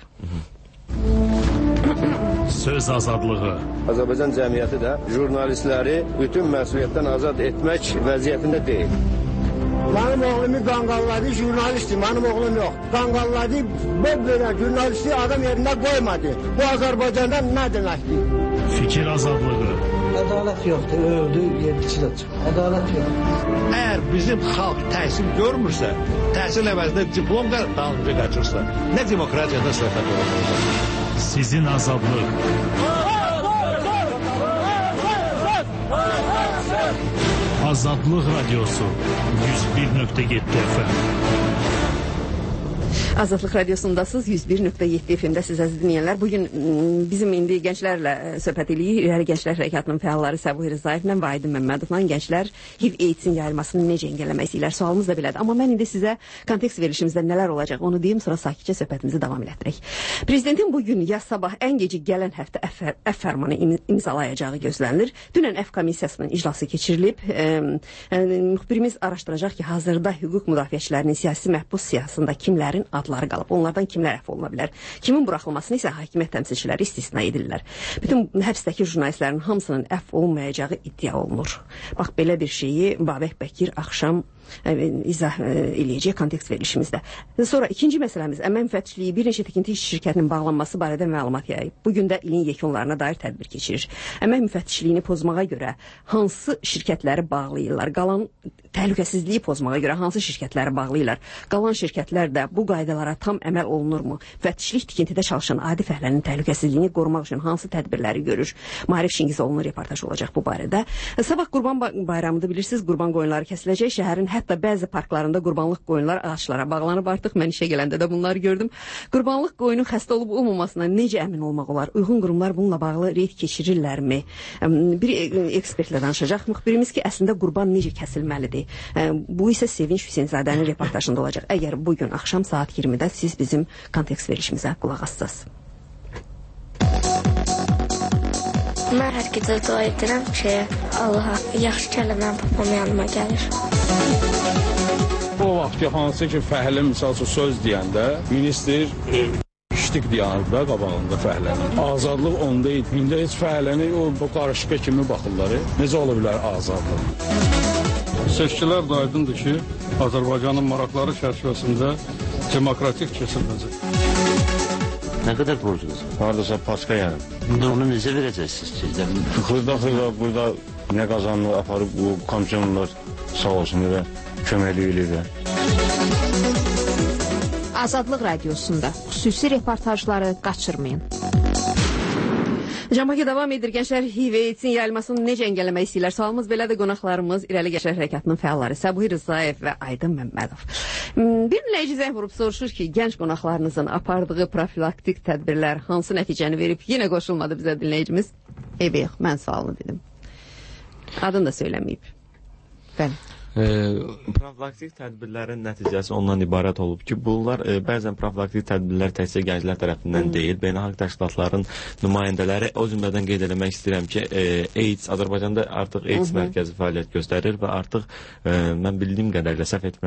Söz azadlığı. Azərbaycan cəmiyyəti də jurnalistləri bütün məsuliyyətdən azad etmək vəziyyətində deyil. Benim oğlumu qanqalladı, jurnalistdir, benim oğlum yox. Qanqalladı, bu böyle jurnalisti adam yerine koymadı. Bu Azərbaycanda ne deməkdir? Fikir azadlığı. Ədalət yoxdur, öldü, yedisi də çıxır. Ədalət yoxdur. Əgər bizim xalq təhsil görmürsə, təhsil əvəzində diplom dalınca qaçırsa, nə demokratiyada söhbət olacaq? Sizin azadlıq. Azadlıq Radyosu yüz bir nöqtə yeddi F M. Azadlıq Radiosundasınız, yüz bir nöqtə yeddi F M-də siz əziz dinləyənlər. Bugün bizim indi gənclərlə söhbət edirik. İrəli Gənclər Hərəkatının fəalları Səbuhi Rızayevlə və Aydın Məmmədovla gənclər H I V AIDS-in yayılmasını necə engelləmək istəyirlər? Sualımız da belədir. Amma mən indi sizə kontekst verilişimizdə nələr olacaq onu deyim, sonra sakitcə söhbətimizi davam etdirək. Prezidentin bugün ya sabah ən gecə gələn həftə F fərmanı imzalayacağı gözlənilir. Dünən F komissiyasının iclası keçirilib. E, e, müxbirimiz araşdıracaq ki, hazırda hüquq müdafiəçilərinin siyasi məhbus siyasında kimlərin adları qalıb. Onlardan kimlər əfv oluna bilər? Kimin buraxılmasını isə hakimiyyət təmsilçiləri istisna edirlər. Bütün həbsdəki jurnalistlərin hamısının əfv olunmayacağı iddia olunur. Bax, belə bir şeyi Babək Bəkir axşam izah eləyəcək kontekst verilişimizdə. Sonra ikinci məsələmiz əmək müfəttişliyi bir neçə tikinti şirkətinin bağlanması barədə məlumat yayıb. Bugün də ilin yekunlarına dair tədbir keçirir. Əmək müfəttişliyini pozmağa görə hansı şirkətləri bağlayırlar? Qalan təhlükəsizliyi pozmağa görə hansı şirkətləri bağlayırlar? Qalan şirkətlər də bu qaydalara tam əməl olunurmu? Müfəttişlik tikintidə çalışan adi fəhlənin təhlükəsizliyini qorumaq üçün hansı tədbirləri görür? Marif Şingizoğlu'nun reportajı olacaq bu barədə. Sabah Qurban bayramıdır, bilirsiniz, qurban qoyunları kəsiləcək. Şəhərin hətta bəzi parklarında qurbanlıq qoyunlar ağaçlara bağlanıb artıq. Mən işə gələndə də bunları gördüm. Qurbanlıq qoyunun xəstə olub olmamasına necə əmin olmaq olar? Uyğun qurumlar bununla bağlı reyd keçirirlərmi? Bir ekspertlə danışacaq. Müxbirimiz ki, əslində qurban necə kəsilməlidir? Bu isə Sevinç Hüseynzadənin reportajında olacaq. Əgər bugün axşam saat iyirmidə siz bizim kontekst verilişimizə qulaq assasınız. Mən hər gecə dua edirəm ki, Allaha yaxşı kəlmən papam yanıma gəlir. O vaxt ki, hansı ki, fəhlə misal üçün söz deyəndə, minister işlik deyəndir da qabağında fəhlənin. Azadlıq onda idi. İndi heç fəhələni o bu qarışıqa kimi baxırlar. Necə ola bilər azadlıq? Seçkilər də aydındır ki, Azərbaycanın maraqları çərçivəsində demokratik keçiriləcək. Nə qədər borcunuz? Haradasa paska yəni. İndi onu necə verəcəksiniz sizdən? Xırda-xırda burada nə qazanılır, aparıb bu komissiyonlar sağ olsun və köməkli eləyirlər. Azadlıq Radiosunda xüsusi reportajları qaçırmayın. Cambaki davam edir. Gənclər H I V AIDS-in yayılmasını necə engelləmək istəyirlər? Sualımız belədir, qonaqlarımız İrəli Gənclər Hərəkatının fəalları Səbuhi Rızayev və Aydın Məmmədov. Bir dinləyici zəng vurub soruşur ki, gənc qonaqlarınızın apardığı profilaktik tədbirlər hansı nəticəni verib? Yenə qoşulmadı bizə dinləyicimiz. Eybi yox, mən sualını dedim. Adını da söyləməyib. Bəli. E, profilaktik tədbirlərin nəticəsi ondan ibarət olub ki, bunlar e, bəzən profilaktik tədbirlər təkcə gənclər tərəfindən deyil, beynəlxalq təşkilatların nümayəndələri, o cümlədən qeyd eləmək istəyirəm ki, e, AIDS, Azərbaycanda artıq AIDS mərkəzi fəaliyyət göstərir və artıq e, mən bildiyim qədərlə səhv etmirəmsə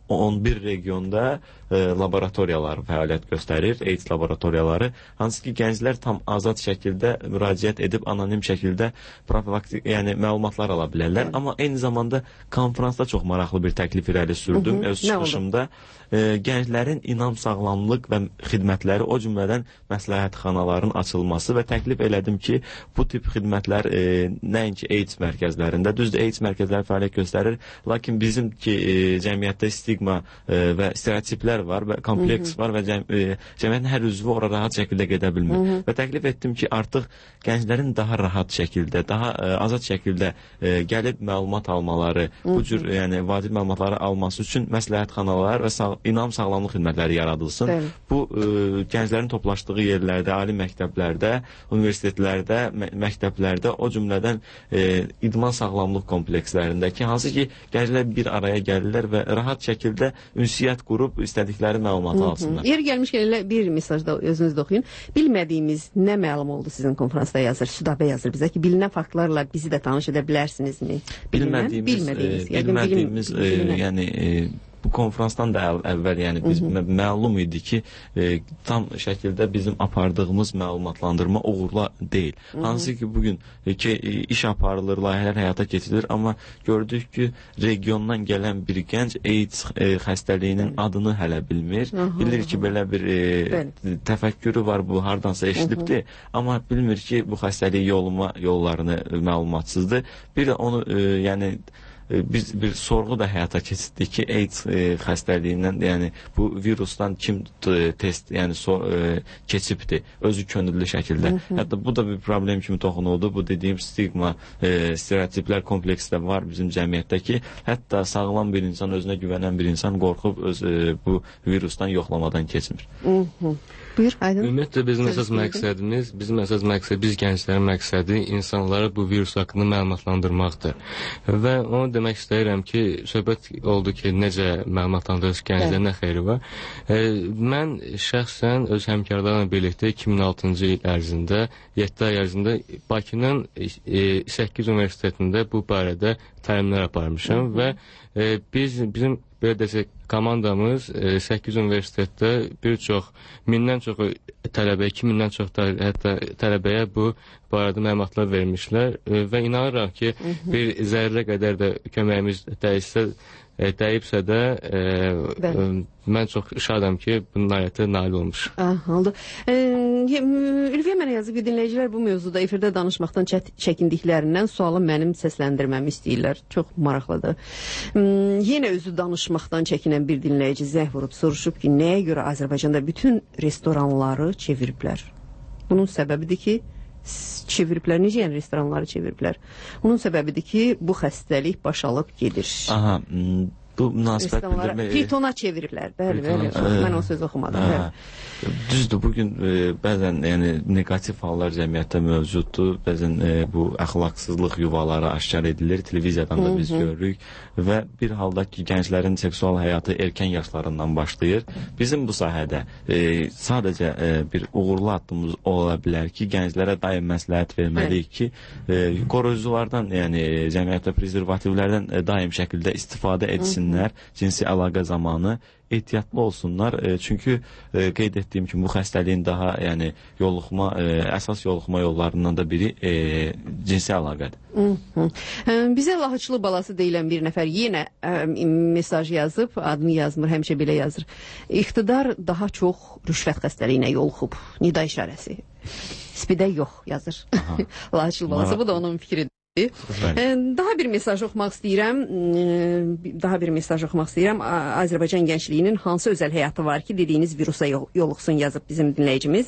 on bir regionda e, laboratoriyalar fəaliyyət göstərir, AIDS laboratoriyaları, hansı ki gənclər tam azad şəkildə müraciət edib anonim şəkildə profilaktik, yəni məlumatlar ala bilərlər. Evet. Amma eyni zamanda konferansda çox maraqlı bir təklif irəli sürdüm. Hı -hı. Öz çıxışımda e, gənclərin inam, sağlamlıq və xidmətləri, o cümlədən məsləhətxanaların açılması və təklif elədim ki, bu tip xidmətlər e, nəinki AIDS mərkəzlərində, düzdür, AIDS mərkəzləri fəaliyyət göstərir, lakin bizim ki e, cəmiyyətdə stigma e, və stereotiplər var və kompleks Hı -hı. var və cəm, e, cəmiyyətin hər üzvü ora rahat şəkildə gedə bilmir. Hı -hı. Və təklif etdim ki, artıq gənclərin daha rahat şəkildə, daha e, azad şəkildə e, gəlib məlumat almaları, Hı -hı. bu cür yəni vacib məlumatları alması üçün məsləhətxanalar və sağ, inam sağlamlıq xidmətləri yaradılsın. Bəli. Bu e, gənclərin toplaşdığı yerlərdə, ali məktəblərdə, universitetlərdə, mə məktəblərdə, o cümlədən e, idman sağlamlıq komplekslərində ki, hansı ki, gənclər bir araya gəlirlər və rahat şəkildə ünsiyyət qurub istədikləri məlumatı Hı -hı. alsınlar. Yer gəlmişkən elə bir mesajda özünüz də oxuyun. Bilmədiyimiz nə məlum oldu sizin konferansda yazır, Südabə yazır bizə ki, bilinən faktlarla bizi də tanış edə bilərsinizmi? Bilmədiyimiz, bilmədiyimiz, e, bilmədiyimiz e, yəni e, bu konferansdan da əv əvvəl yəni biz Hı -hı. məlum idi ki, e, tam şəkildə bizim apardığımız məlumatlandırma uğurla deyil. Hı -hı. Hansı ki, bugün e, ki, e, iş aparılır, layihələr həyata keçirilir, amma gördük ki, regiondan gələn bir gənc AIDS e, xəstəliyinin Hı -hı. adını hələ bilmir. Hı -hı. Bilir ki, belə bir e, təfəkkürü var, bu hardansa eşidibdir, Hı -hı. amma bilmir ki, bu xəstəlik yoluma yollarını e, məlumatsızdır. Bir də onu e, yəni biz bir sorğu da həyata keçirdik ki, AIDS e, xəstəliyindən, yəni bu virusdan kim e, test, yəni so, e, keçibdi özü könüllü şəkildə. Hı -hı. Hətta bu da bir problem kimi toxunuldu. Bu dediyim stigma, e, stereotiplər kompleksi də var bizim cəmiyyətdə ki, hətta sağlam bir insan, özünə güvənən bir insan qorxub öz e, bu virusdan yoxlamadan keçmir. Hı -hı. Buyur, Aydın. Ümumiyyətlə bizim əsas məqsədimiz, bizim əsas məqsəd, biz gənclərin məqsədi insanlara bu virus haqqında məlumatlandırmaqdır. Və onu demək istəyirəm ki, söhbət oldu ki, necə məlumatlandırırız gənclərə, nə xeyri var. E, mən şəxsən öz həmkarlarla birlikdə iki min altıncı il ərzində, yeddi ay ərzində Bakının e, səkkiz universitetində bu barədə təlimlər aparmışam Hı -hı. və e, biz, bizim belə desək, komandamız e, səkkiz universitetdə bir çox, mindən çox tələbə, iki mindən çox da, hətta tələbəyə bu barədə məlumatlar vermişlər e, və inanıram ki, Hı -hı. bir zərrə qədər də köməyimiz dəyişsə, e, dəyibsə də e, e, mən çox şadam ki, bunun ayəti nail olmuş. Ah, oldu. E, Ülviyə mənə yazıb ki, dinləyicilər bu mövzuda efirdə danışmaqdan çəkindiklərindən sualı mənim səsləndirməmi istəyirlər. Çox maraqlıdır. Hmm, yenə özü danışmaqdan çəkinən bir dinləyici zəh vurub soruşub ki, nəyə görə Azərbaycanda bütün restoranları çeviriblər? Bunun səbəbidir ki, çeviriblər. Necə yəni restoranları çeviriblər? Bunun səbəbidir ki, bu xəstəlik başalıb gedir. Aha, bu münasibət bildirmək... Pritona çeviriblər. Bəli, bəli. Mən o söz oxumadım. Bəli. Düzdür, bugün e, bəzən yəni, negativ hallar cəmiyyətdə mövcuddur. Bəzən e, bu əxlaqsızlıq yuvaları aşkar edilir. Televiziyadan da biz Hı -hı. görürük. Və bir halda ki, gənclərin seksual həyatı erkən yaşlarından başlayır. Bizim bu sahədə e, sadəcə e, bir uğurlu addımımız ola bilər ki, gənclərə daim məsləhət verməliyik ki, e, koruyuculardan, yəni cəmiyyətdə prezervativlərdən e, daim şəkildə istifadə etsinlər Hı -hı. cinsi əlaqə zamanı. Ehtiyatlı olsunlar. E, çünki e, qeyd etdiyim kimi bu xəstəliyin daha yəni yoluxma, e, əsas yoluxma yollarından da biri e, cinsi əlaqədir. Hı -hı. E, bizə Lahıçlı balası deyilən bir nəfər yenə e, mesaj yazıb, adını yazmır, həmişə belə yazır. İqtidar daha çox rüşvət xəstəliyinə yoluxub. Nida işarəsi. Spidə yox yazır. Lahıçlı balası, bu da onun fikridir. Daha bir mesaj oxumaq istəyirəm. Daha bir mesaj oxumaq istəyirəm. Azərbaycan gəncliyinin hansı özəl həyatı var ki, dediyiniz virusa yoluxsun yazıb bizim dinləyicimiz.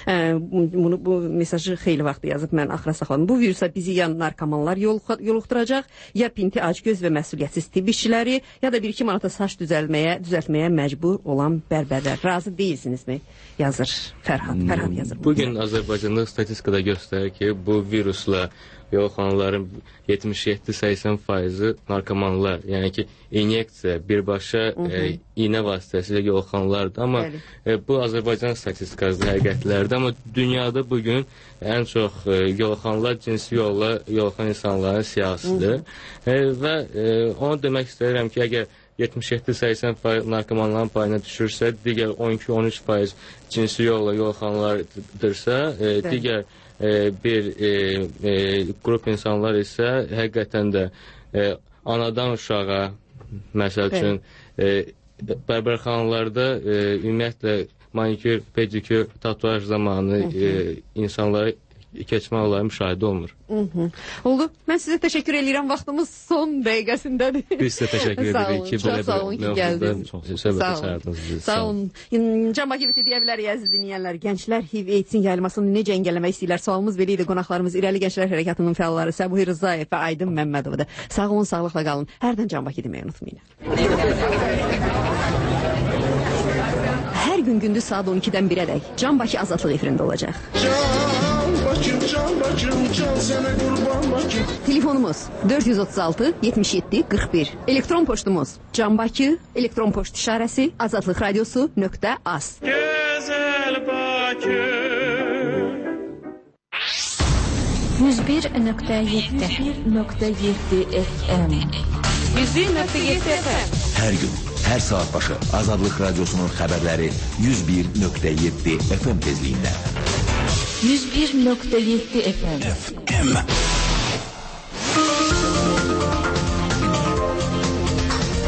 Bunu, bu mesajı xeyli vaxt yazıb, mən axıra saxladım. Bu virusa bizi ya narkomanlar yoluxduracaq, ya pinti acgöz və məsuliyyətsiz tibb işçiləri, ya da bir iki manata saç düzəlməyə, düzəltməyə məcbur olan bərbərlər. Razı deyilsinizmi? Yazır Fərhad. Fərhad yazır. Bugün Azərbaycanda statistikada göstərir ki, bu virusla yoluxanların yetmiş yeddi səksən faizi narkomanlar, yəni ki, inyeksiya, birbaşa e, iynə vasitəsilə yoluxanlardır. Amma e, bu Azərbaycan statistikasıdır, həqiqətlərdir. Amma dünyada bugün ən çox e, yoluxanlar cinsi yolla yoluxan insanların siyasıdır. E, və e, onu demək istəyirəm ki, əgər yetmiş yeddi səksən faiz narkomanların payına düşürsə, digər on iki on üç faiz cinsi yolla yoluxanlardırsa, e, digər e, bir e, e, qrup insanlar isə həqiqətən də e, anadan uşağa, məsəl üçün, e, bərbərxanalarda e, ümumiyyətlə manikür, pedikür, tatuaj zamanı e, insanları keçmə olayı müşahidə olunur. Hı -hı. Oldu. Mən sizə təşəkkür edirəm. Vaxtımız son dəqiqəsindədir. Biz sizə təşəkkür edirik ki, belə sağ olun ki, gəldiniz. Söhbətə çağırdınız bizi. Sağ olun. Can Bakı biti deyə bilərik, əziz dinləyənlər. Gənclər H I V AIDS-in yayılmasını necə engelləmək istəyirlər? Sualımız belə idi. Qonaqlarımız İrəli Gənclər Hərəkatının fəalları Səbuhi Rızayev və Aydın Məmmədovdur. Sağ olun, sağlıqla qalın. Hərdən Can Bakı deməyi unutmayın. Hər gün gündüz saat on ikidən birə dək Can Bakı Azadlıq efirində olacaq. Bakım, can Bakım, can sənə qurban Bakım. Telefonumuz dörd yüz otuz altı yetmiş yeddi qırx bir. Elektron poçtumuz Can Bakı, elektron poçt işarəsi azadlıq radiosu nöqtə az. Gözəl Bakı. yüz bir nöqtə yeddi nöqtə yeddi F M. yüz bir nöqtə yeddi F M. Hər gün, hər saat başı Azadlıq Radiosunun xəbərləri yüz bir nöqtə yeddi F M tezliyində. yüz bir nöqtə yeddi F M. F M.